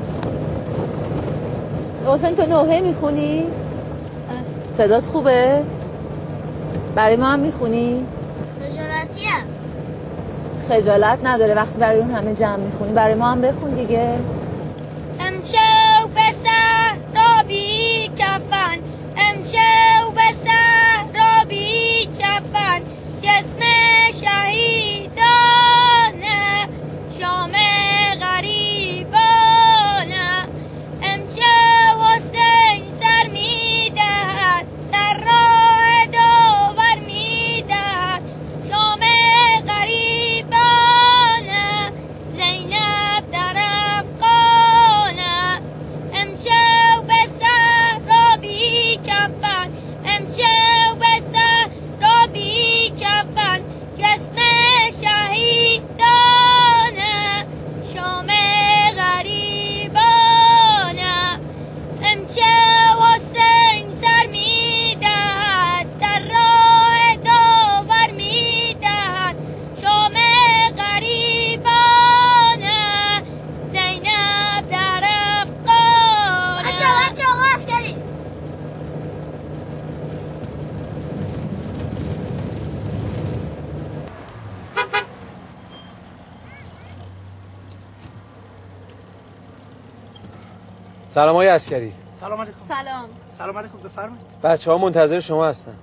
محسن تو نوحه میخونی؟ صدات خوبه؟ برای ما هم میخونی؟ خجالتیه. خجالت نداره وقتی برای اون همه جمع میخونی. برای ما هم بخون دیگه. امشو به صحرا بی کفن، امشو به صحرا بی کفن، جسم شهیدانه، شام غریبانه، امشو حسین سر میدهد، در راه داور میدهد، شام غریبانه، زینب در افغانه، سلام آقای عسکری. سلام علیکم. سلام. سلام علیکم، بفرمایید. بچه ها منتظر شما هستن.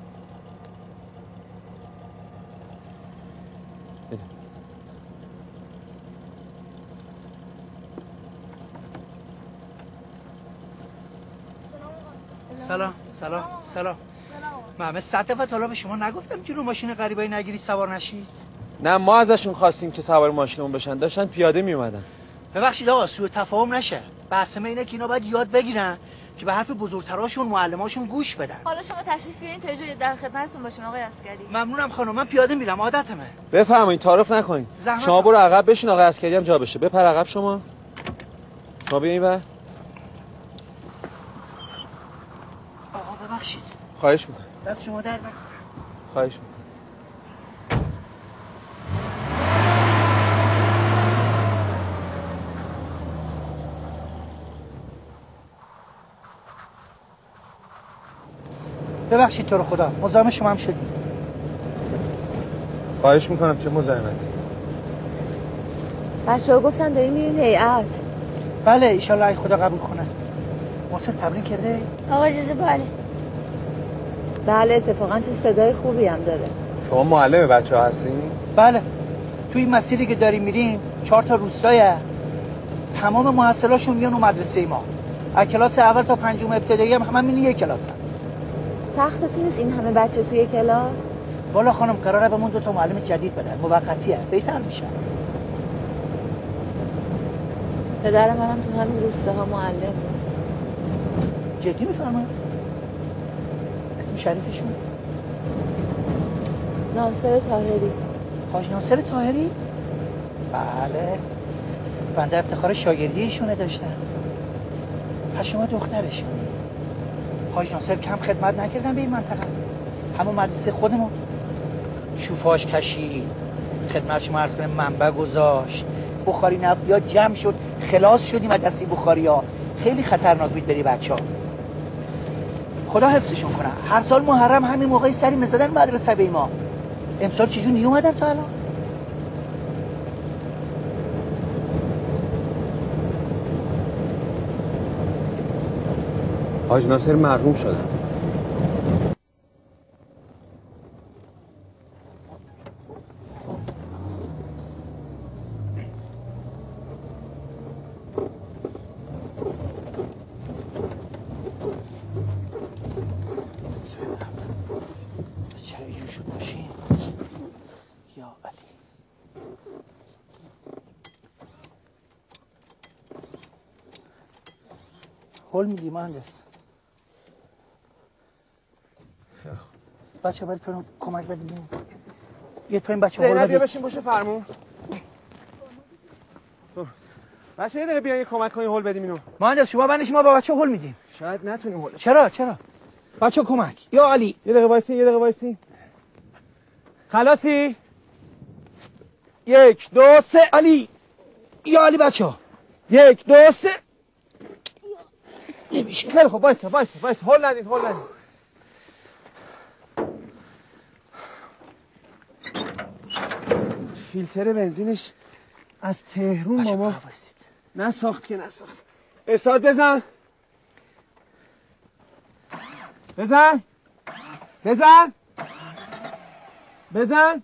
سلام سلام سلام. من صد دفعه تا حالا به شما نگفتم که رو ماشین غریبایی نگیرید سوار نشید؟ نه ما ازشون خواستیم که سوار ماشینمون بشن، داشتن پیاده می اومدن. ببخشید آقا سوء تفاهم نشه. بحث ما اینه که اینا باید یاد بگیرن که به حرف بزرگتراشون معلماشون گوش بدن. حالا شما تشریف بیارین تا یه در خدمتتون باشیم آقای عسکری. ممنونم خانم، من پیاده میرم، عادتمه. بفرمایید، تعارف نکنید. شما برو عقب بشین، آقای عسکری هم جا بشه. بپر عقب شما. شما بیا اینور. آقا ببخشید. خواهش میکنم. دست شما درد نکنه. خواهش میکنم. ببخشید تو رو خدا، مزاحم شما هم شدیم. خواهش میکنم، چه مزاحمتی. بچه‌ها گفتن داریم میرین هیئت. بله ایشالله ای خدا قبول کنه. محسن تمرین کرده؟ آقا اجازه بله. بله اتفاقا چه صدای خوبی هم داره. شما معلم بچه‌ها هستین؟ بله. توی این مسیری که داریم میریم چهار تا روستایه. تمام محصلاشون میان اون مدرسه ما. از کلاس اول تا پنجم ابتدایی هم همین یک کلاسن. سختتون نیست این همه بچه توی کلاس؟ والا خانم قراره بهمون دو تا معلم جدید بدن، موقتیه، بهتر میشه. پدر منم تو همین روستاها معلم بود. جدی میفرمایید؟ اسم شریفشون؟ ناصر طاهری. حاج ناصر طاهری؟ بله. بنده افتخار شاگردی ایشونه داشتم. پس شما دخترشونی. حاج ناصر کم خدمت نکردن به این منطقه. همون مدرسه خودمون. شوفاژ کشید، خدمت شما عرض کنم منبع گذاشت، بخاری نفتی ها جمع شد، خلاص شدیم از دستی بخاری ها. خیلی خطرناک بود بری بچه ها. خدا حفظشون کنه. هر سال محرم همین موقعی سری میزدن مدرسه به ما. امسال چجور نیومدن تا الان؟ حاج ناصر مرحوم شدن. چرا اینجور شد ماشین؟ یا علی. هول میدی مهندس. بچه برید پرون کمک بدیم. یه تو این بچه هول بدید. بیا بشین باشه فرمون. بچه یه دقیقه بیان یه کمک کنی هول بدیم اینو. مهندس شما بندش ما با بچه هول میدیم. شاید نتونیم هول. چرا چرا؟ بچه کمک. یا علی. یه دقیقه وایسی، یه دقیقه وایسی. خلاصی؟ یک دو سه. علی. یا علی بچه ها. یک دو سه. نمیشه. خیلی خوب وایسا وایسا وایسا. هول ندید هول ندید. فیلتر بنزینش از تهرون ماما نساخت که نساخت. استارت بزن بزن بزن بزن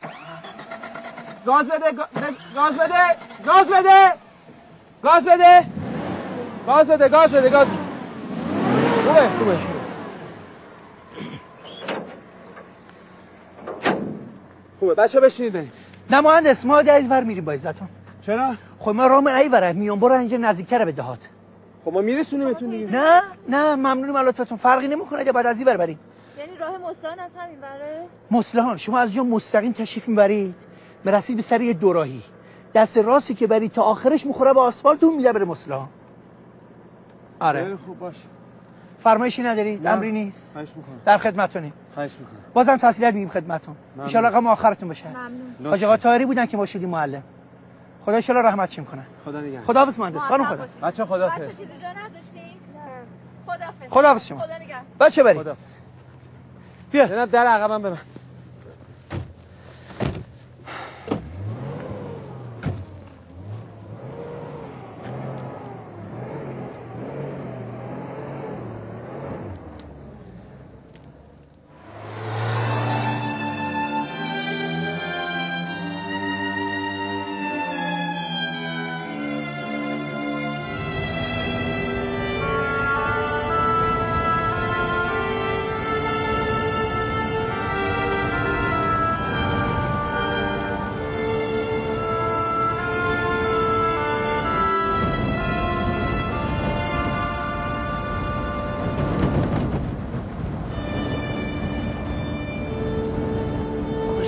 گاز بده گاز بده گاز بده گاز بده گاز بده گاز بده گاز خوبه خوبه خوبه بچه بشینید بریم. نه مهندس ما در اینور میریم با عزتون. چرا؟ خب ما راه من ایوره میون برو اینجا نزدیک‌تره به دهات. خب ما میرسونیمتون دیگه. نه نه ممنونیم لطفتون، فرقی نمیکنه اگه بعد از این ور بریم. یعنی راه مصلحان از همین بره؟ مصلحان شما از جا مستقیم تشریف میبرید برسید به سر یه دوراهی، دست راستی که برید تا آخرش میخوره به آسفالت اون میره بره مصلحان. آره خوب باشه. فرمایشی ندارید؟ امری نیست. خواهش میکنم. در خدمتتونیم. خواهش میکنم. بازم تسلیت میگیم خدمتتون. ان شاء الله قم آخرتون بشه. ممنون. حاج آقا طاهری بودن که ما شدیم معلم. خدا ان شاء الله رحمتشون کنه. خدا نگهدار. خداحافظ مهندس خانم. خدا. بچه خداحافظ. بچه چیزی جا نذاشتین؟ خداحافظ. خداحافظ شما. خدا نگهدار. بچه بریم. خداحافظ. بیا. جناب در عقبم ببند.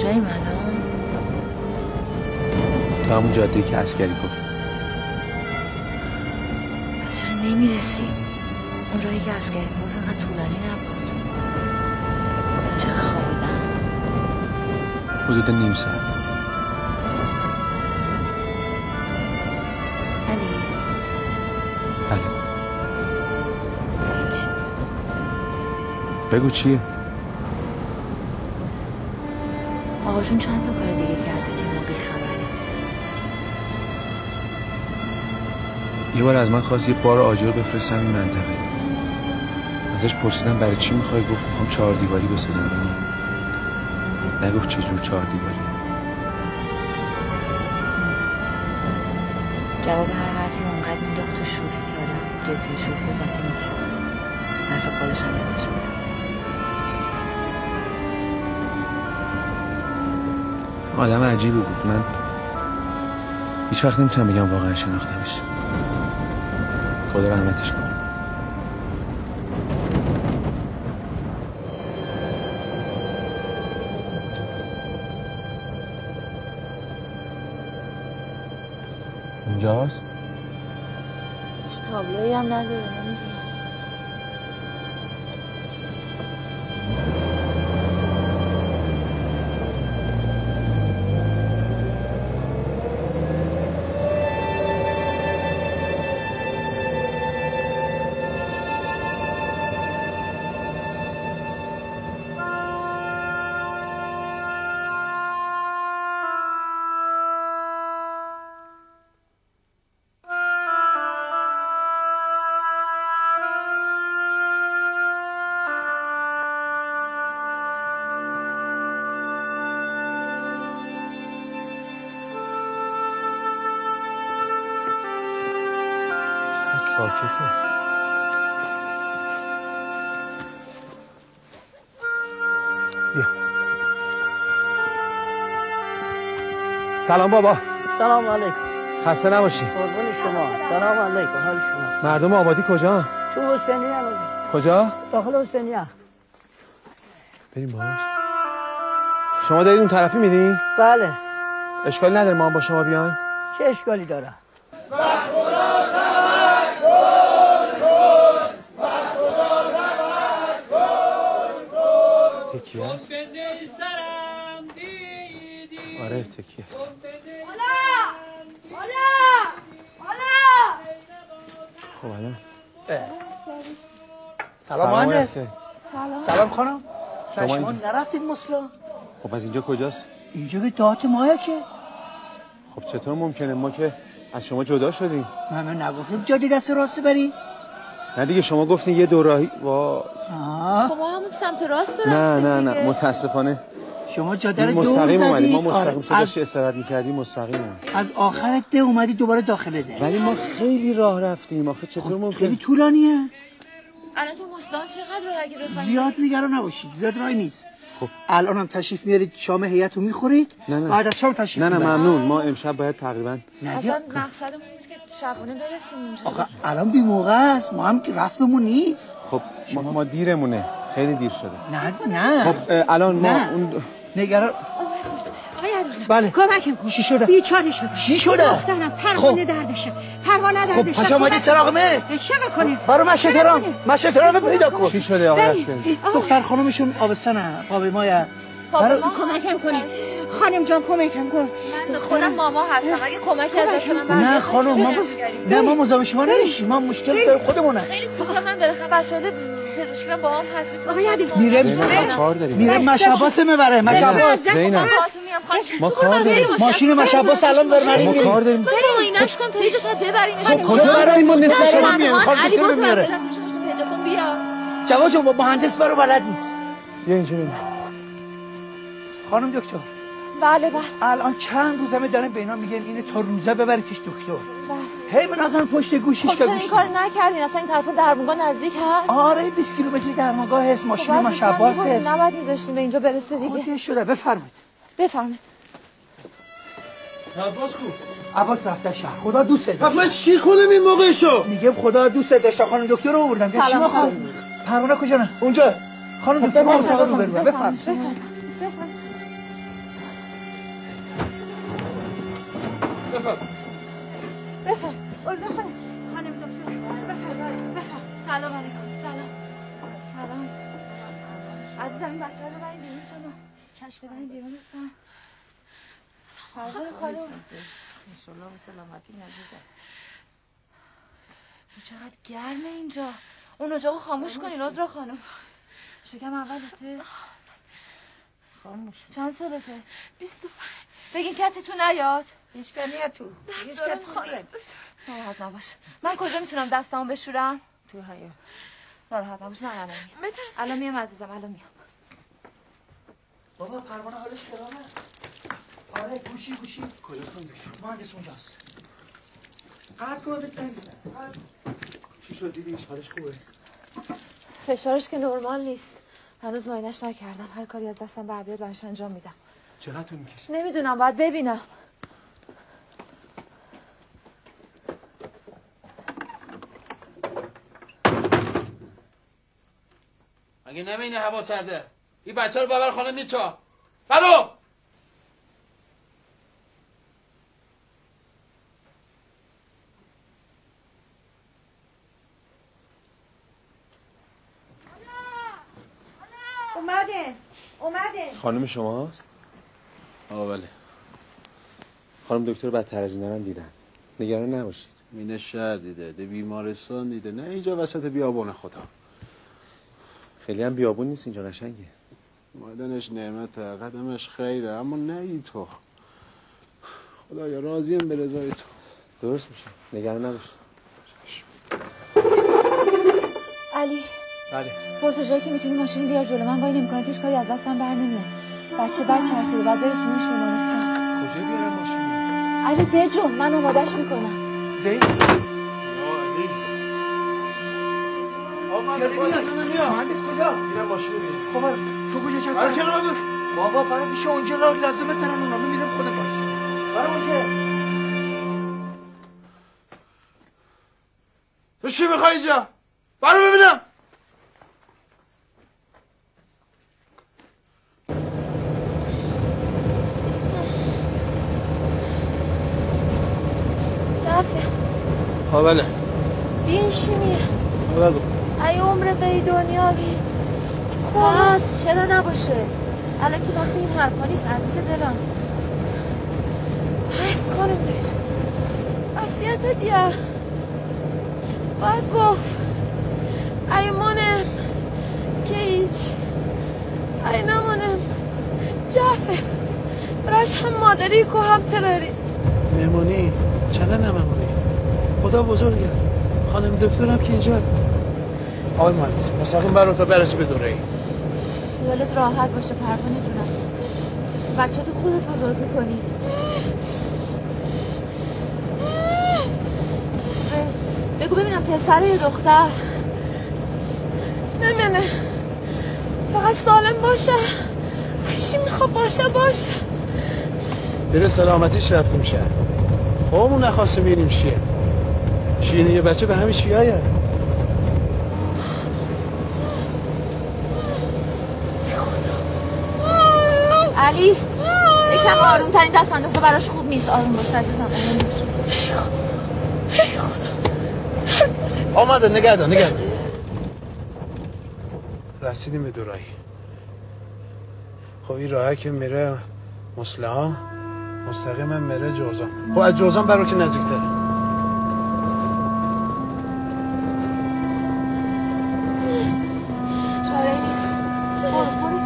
کجاییم الان؟ تو همون جاده‌ای که عسکری گفت. پس چرا نمیرسیم؟ اون راهی که عسکری گفت اینقدر طولانی نبود. من چقدر خوابیدم؟ حدود نیم ساعت. علی؟ بله. هیچ. بگو چیه؟ آقاشون چند تا کار دیگه کرده که ما بیخبریم. یه بار از من خواست یه بار آجر بفرستم این منطقه. ازش پرسیدم برای چی میخوای؟ گفت میخوام چهار دیواری بسازم. ببین نگفت چه جور چهار دیواری. جواب هر حرفی اونقدر مینداخت تو شوخی که آدم جدی و شوخی قاطی میکرد. طرف خودش هم یادش میره. آدم عجیبی بود. من هیچ وقت نمیتونم بگم واقعا شناختمش. خدا رحمتش کنه. اینجاست؟ هیچ تابلویی هم نداره. نمیدونم. ساکته. بیا. سلام بابا. سلام علیکم. خسته نباشی. قربون شما. سلام علیکم. حال شما؟ مردم آبادی کجا؟ تو حسینیه. کجا؟ داخل حسینیه. بریم باهاش. شما دارید اون طرفی میری؟ بله. اشکالی نداره ما با شما بیایم؟ چه اشکالی داره؟ تکیه هست؟ آره تکیه. حالا حالا حالا خب الان سلام مهندس. سلام. سلام خانم. شما, شما اینجا... نرفتید مسلا؟ خب از اینجا کجاست؟ اینجا که دهات ماه که. خب چطور ممکنه ما که از شما جدا شدیم؟ من من نگفتم جاده دست راست بری؟ نه دیگه شما گفتین یه دو راهی. وا خب ما همون سمت راست رو نه نه نه متاسفانه شما جاده رو دور مستقیم اومدیم. ما مستقیم آره. تو داشتی استراحت می‌کردی مستقیم اومدیم. از آخر ده اومدی دوباره داخل ده. ولی ما خیلی راه رفتیم. آخه چطور ممکنه؟ خیلی طولانیه. الان تو مصلحان چقدر راه اگه بخواید؟ زیاد نگران نباشید. زیاد راهی نیست. خب الان هم تشریف میارید شام هیئت رو میخورید. نه نه. بعد از شام تشریف نه نه میبرید. ممنون. ما امشب باید تقریبا اصلا مقصدمون بود که شبونه برسیم اونجا. آخه الان بی موقع است. ما هم که رسممون نیست. خب ما, ما دیرمونه. خیلی دیر شده. نه نه. خب الان ما نه. اون نگران. آقای عبدالله بله. کمکم کن. چی شده؟ بیچاره شده. چی شده؟ دخترم پروانه دردشه. پروانه خب دردشه. پس اومدی سراغمه؟ چه بکنه؟ برو مشترام. مشترام پیدا کن. چی شده آقای عسکری؟ دختر خانومشون آبستنه. پاوی مایا. برو کمکم کنی. خانم جان کمکم کن. من خودم ماما هستم. اگه کمکی از دست من برمیاد نه خانم ما نه ما مزاحم شما نمیشیم. ما مشکل داریم خودمونه. خیلی کوتاه من بالاخره وسایل پزشکی من با هم هست. میره میره مشاباس میبره مشاباس. زینب ما کار داریم. ماشین مشاباس الان برماریم. ما کار داریم. تو ایناش کن تا اینجا شاید ببرینش. خب کجا برای ما نصف شما میاریم. خانم دکتر میاره. پیدا کن بیا. جواد جون با مهندس برو بلد نیست. بیا اینجا ببین. خانم دکتر. بله بله. الان چند روزمه دارن به اینا میگن اینو تا روزه ببریدش دکتر. بله. هی به نظر پشت گوشش که گوش. این کار نکردین اصلا این طرفا درمونگاه نزدیک هست. آره بیست کیلومتری درمونگاه هست. ماشین مشاباس هست. نباید میذاشتیم به اینجا برسه دیگه. خودش شده. بفرمایید. بفرمایید. عباس کو؟ عباس رفته شهر. خدا دوست داشت. من چی کنم این موقعشو؟ میگم خدا دوست داشت. خانم دکتر رو آوردم. سلام خانم. پروانه کجا نه؟ اونجا. خانم دکتر ما اتاق رو بریم. بفرمایید. بفرم بفرم عذر خانم خانم دکتر بفرم بفرم سلام علیکم سلام سلام عزیزم این بچه ها رو بریم بیرون شما چشم بدن بیرون بفرم سلام خانم انشالله و سلامتی نزیده. چقدر گرمه اینجا اون اجاقو خاموش کنین عذرا خانم شکم اولته خاموش چند سالته؟ بیست و پنج بگین کسی تو نیاد هیچ که نیاد تو هیچ که تو نیاد ناراحت نباش من کجا میتونم دستمو بشورم؟ تو حیاط ناراحت نباش من الان میام الان میام عزیزم الان میام بابا پروانه حالش خرابه آره گوشی گوشی کلاتون بشید مهندس اونجاست قد کنه بتنگی چی شد دیدیش حالش خوبه؟ فشارش که نرمال نیست هنوز معاینش نکردم هر کاری از دستم بر بیاد براش انجام میدم چقدر طول میکشه؟ نمیدونم باید ببینم اگه نمینی هوا سرده این بچه رو ببر خانه نیچا برو اومده اومده خانم شماست؟ آه بله خانم دکتر بدتر از اینا هم دیدن نگران نباشید مینه شهر دیده ده بیمارستان دیده نه اینجا وسط بیابان خدا خیلی هم بیابون نیست اینجا قشنگه مادنش نعمته قدمش خیره اما نه ای تو خدایا راضیم به رضای تو درست میشه نگران نباشید علی بله برو تا جایی که میتونی ماشین بیار جلو من وای نمیکنه هیچ کاری از دستم بر نمیاد بچه بعد چرخیده بعد برسونیش بیمارستان کجا بیارم ماشین علی بجو من آمادش میکنم زین آقا مهندس کجا؟ میرم ماشین رو بیارم خب تو کجا چند برای چرا بگو؟ بابا برای پیش اونجا لازمه ترن اونا میرم خودم باش برای اونجا تو چی میخوای اینجا؟ برو ببینم جعفر ها بله بین شیمیه بگو ای عمر به دنیا بید خب هست چرا نباشه الان که وقتی این حرفا نیست عزیز دلم هست خانم داشت وصیت دیار باید گفت ای مانم که هیچ ای نمانم جعفر برش هم مادری که هم پدری مهمونی چنه نمهمونی خدا بزرگه خانم دکترم که اینجا آقای مهندس مستقیم برو تا برسی به دوره ای خیالت راحت باشه پروانه جونم بچه تو خودت بزرگ میکنی بگو ببینم پسر یا دختر نمینه فقط سالم باشه هرچی میخواد باشه باشه بره سلامتیش رفتیم شهر خب اون نخواسته میریم شیه شیرینی یه بچه به همین چیایه علی یکم آروم ترین دست اندازه براش خوب نیست آروم باش عزیزم آروم باش آمده نگه دار نگه دار رسیدیم به دورایی خب این راهه که میره مسلحا مستقیم هم میره جوزان خب از جوزان برو که نزدیک تره چاره نیست برو برو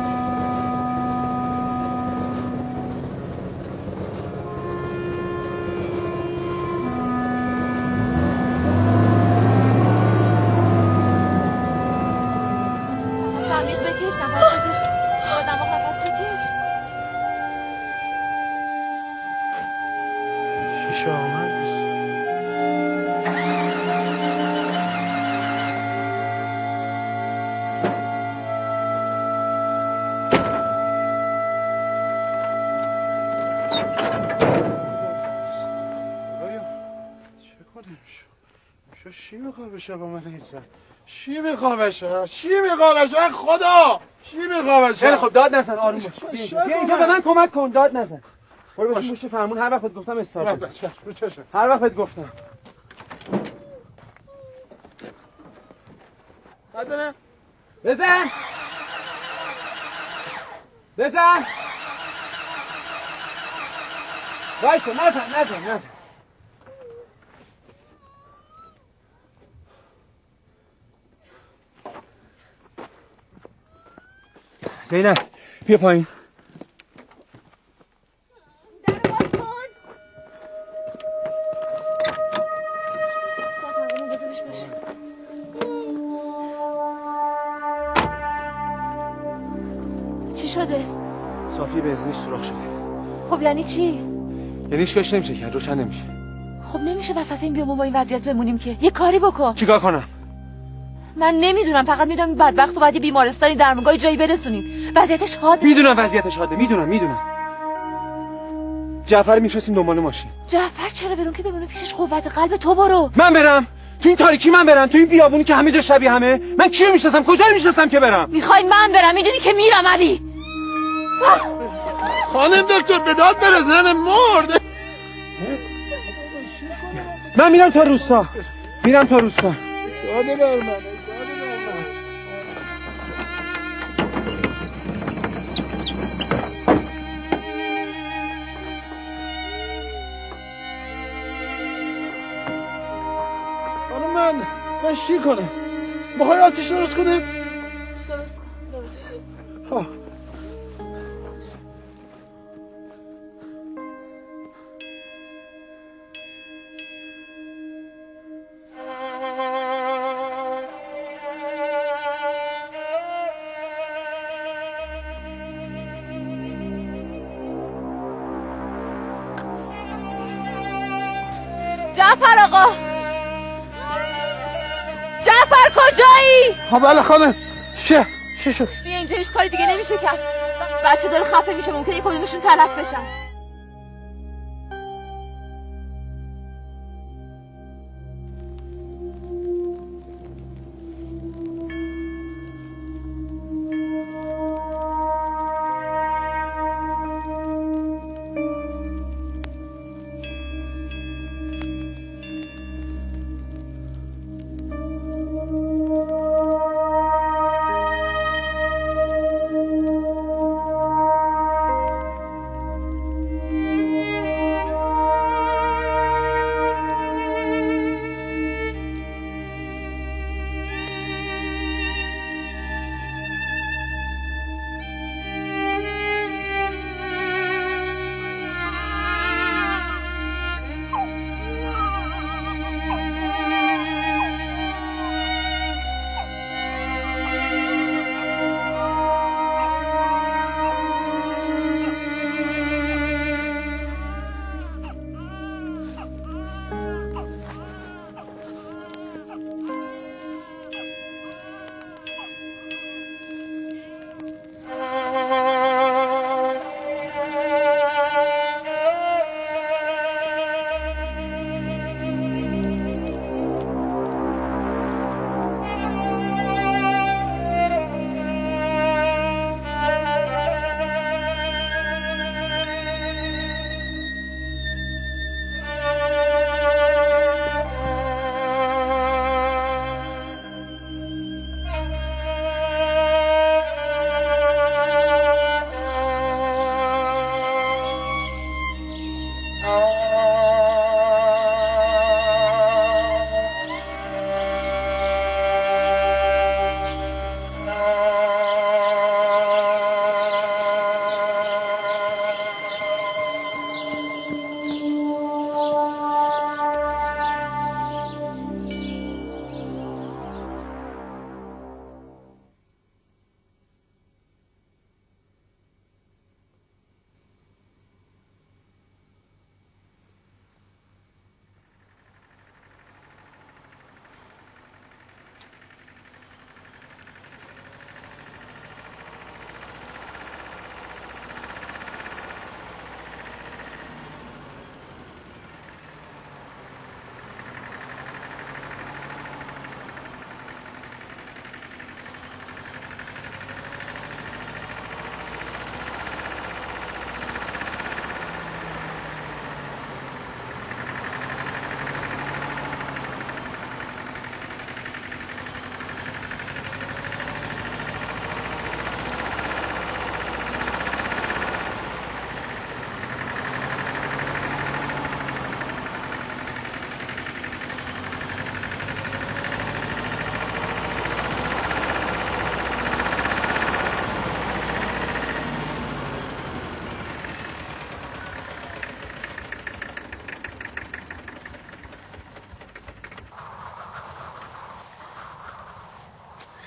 عمیق بکش نفس بکش با دماغ نفس بکش شیشه آمد نیست چه کنیم شو چی میخواه بشه با من نیستم چی میخواه بشه چی میخواه بشه خدا چی میخواه بشه خیلی خب داد نزن آروم باش بیا اینجا به من کمک کن داد نزن برو بشین پشت فرمون. هر وقت گفتم استارت بزن. رو چشم. هر وقت گفتم. بزنه. بزن. بزن. وایسا نزن نزن نزن. زینب بیا پایین. چی شده؟ صافی بنزینش سوراخ شده. خب یعنی چی؟ یعنی هیچ کاش نمیشه کرد، روشن نمیشه. خب نمیشه وسط این بیابون با این وضعیت بمونیم که. یه کاری بکن. چیکار کنم؟ من نمیدونم، فقط میدونم این بدبختو باید بیمارستانی درمانگاهی جایی برسونیم. وضعیتش حاده. میدونم وضعیتش حاده، میدونم میدونم. جعفر میفرستیم دنبال ماشین. جعفر چرا برون که بمونه پیشش؟ قوت قلب تو برو. من برم؟ تو این تاریکی من برم؟ تو این بیابونی که همه جا شبیه همه؟ من کیو میشناسم؟ کجا رو میشناسم که برم؟ میخوای من برم؟ میدونی که میرم علی. خانم دکتر به داد برسن، مرد. من میرم تا روستا. میرم تا روستا. داده بر من. خانم من من چی کنم؟ بخوای آتیش درست کنه؟ درست کن درست کن. جعفر آقا، جعفر کجایی؟ ها بله خانم. چه؟ چه شد؟ بیا اینجا، هیچ کاری دیگه نمیشه کرد. بچه داره خفه میشه، ممکنه یک کدومشون تلف بشن.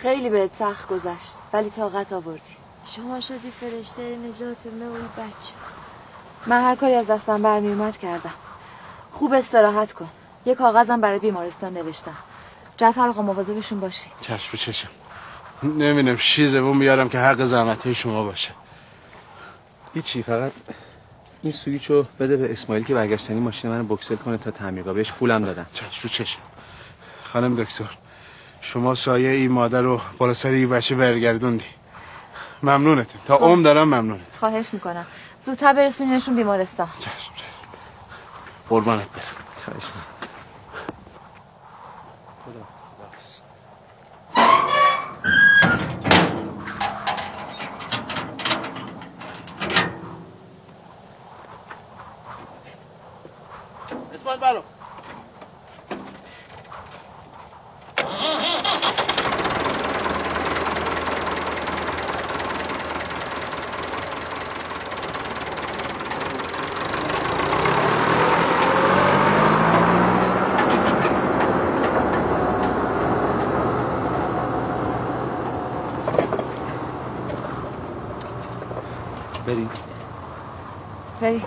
خیلی بهت سخت گذشت ولی طاقت آوردی. شما شدی فرشته نجات من و این بچه. من هر کاری از دستم برمی اومد کردم. خوب استراحت کن. یه کاغذم برای بیمارستان نوشتم. جعفر آقا مواظبشون باشی. چشم چشم. نمیدونم چی زبون بیارم که حق زحمت‌های شما باشه. هیچی، فقط این سویچو بده به اسماعیل که برگشتنی ماشین منو بوکسل کنه تا تعمیرگاه. بهش پولم دادم. چشم چشم. خانم دکتر، شما سایه این مادر رو بالا سر این بچه برگردوندی. ممنونتم. تا عمر دارم ممنونت. خواهش میکنم. زودتر برسونینشون بیمارستان. چشم چشم. قربانت برم. خواهش میکنم. اسماعیل برو. بریم. بریم.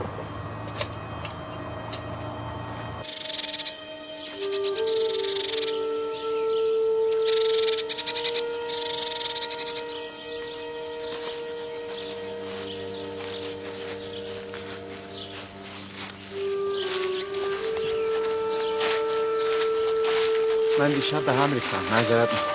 من دیشب به هم ریختم. معذرت میخوام.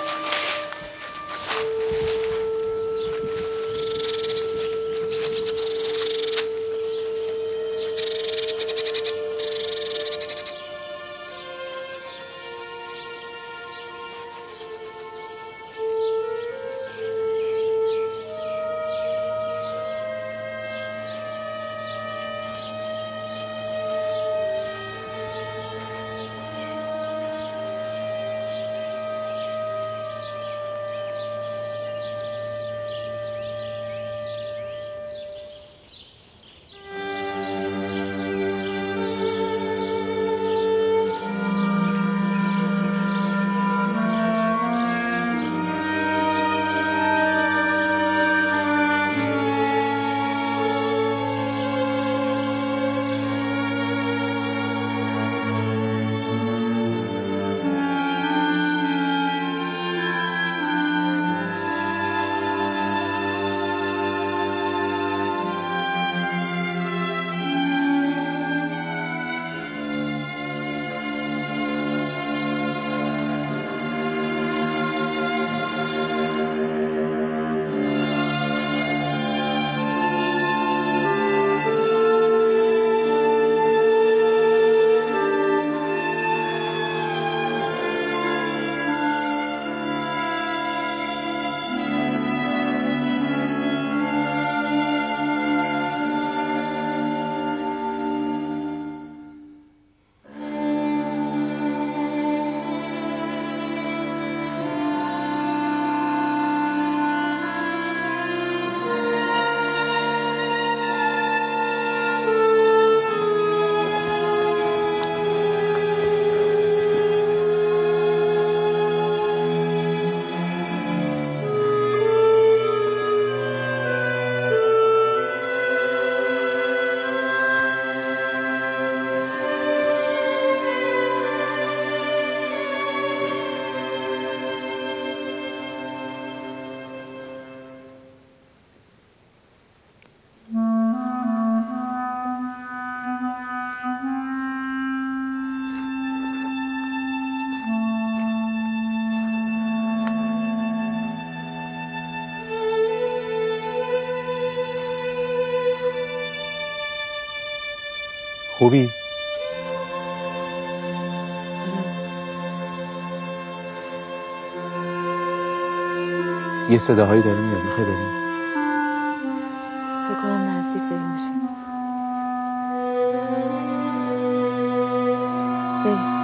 خوبی؟ یه صداهایی داریم میاد. میخوای بریم؟ فکر کنم نزدیک داریم میشیم. بریم.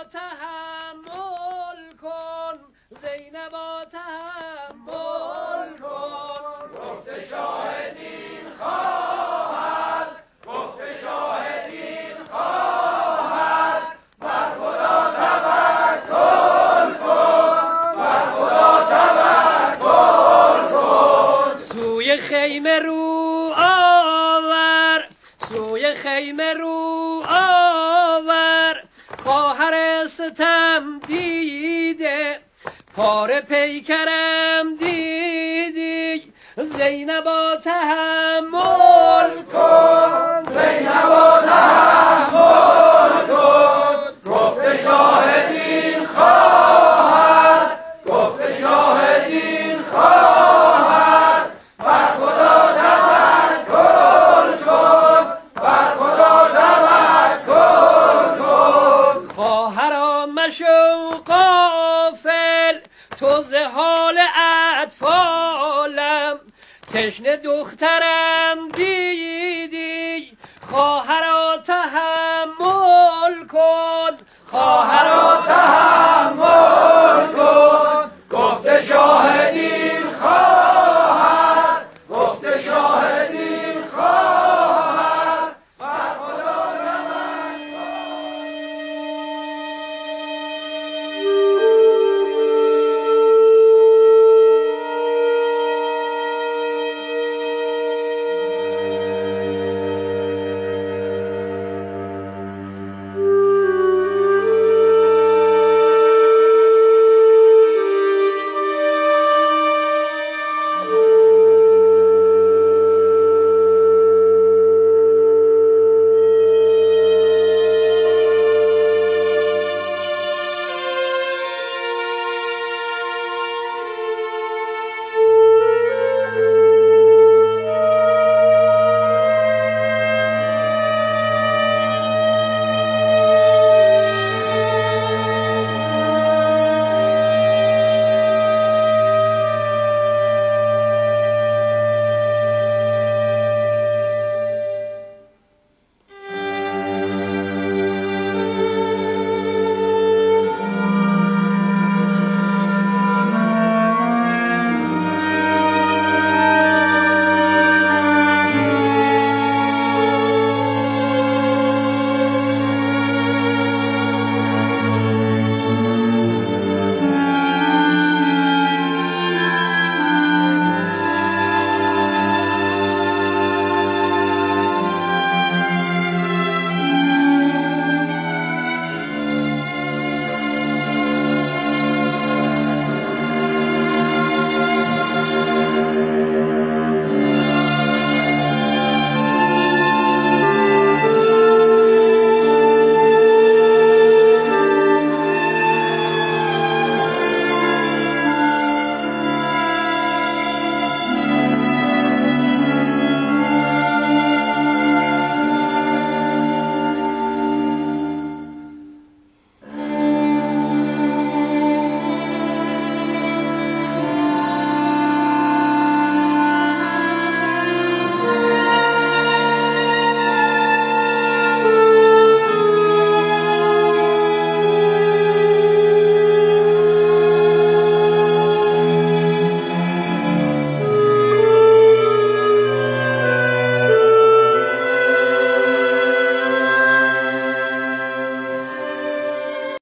تحمل کن زینبا تحمل کن گفت شاهدین خواهد گفت شاهدین خواهد بر خدا توکل کن بر خدا توکل کن سوی خیمه رو آور سوی خیمه رو آور خواهر ستم دیده پاره پیکرم دیدی زینبا تحمل کن زینبا تحمل کن گفت شاهدین خواهد گفت شاهدین خواهد بر خدا توکل کن بر خدا توکل کن خواهرا مشو غافل تو ز حال اطفالم تشنه دخترم دی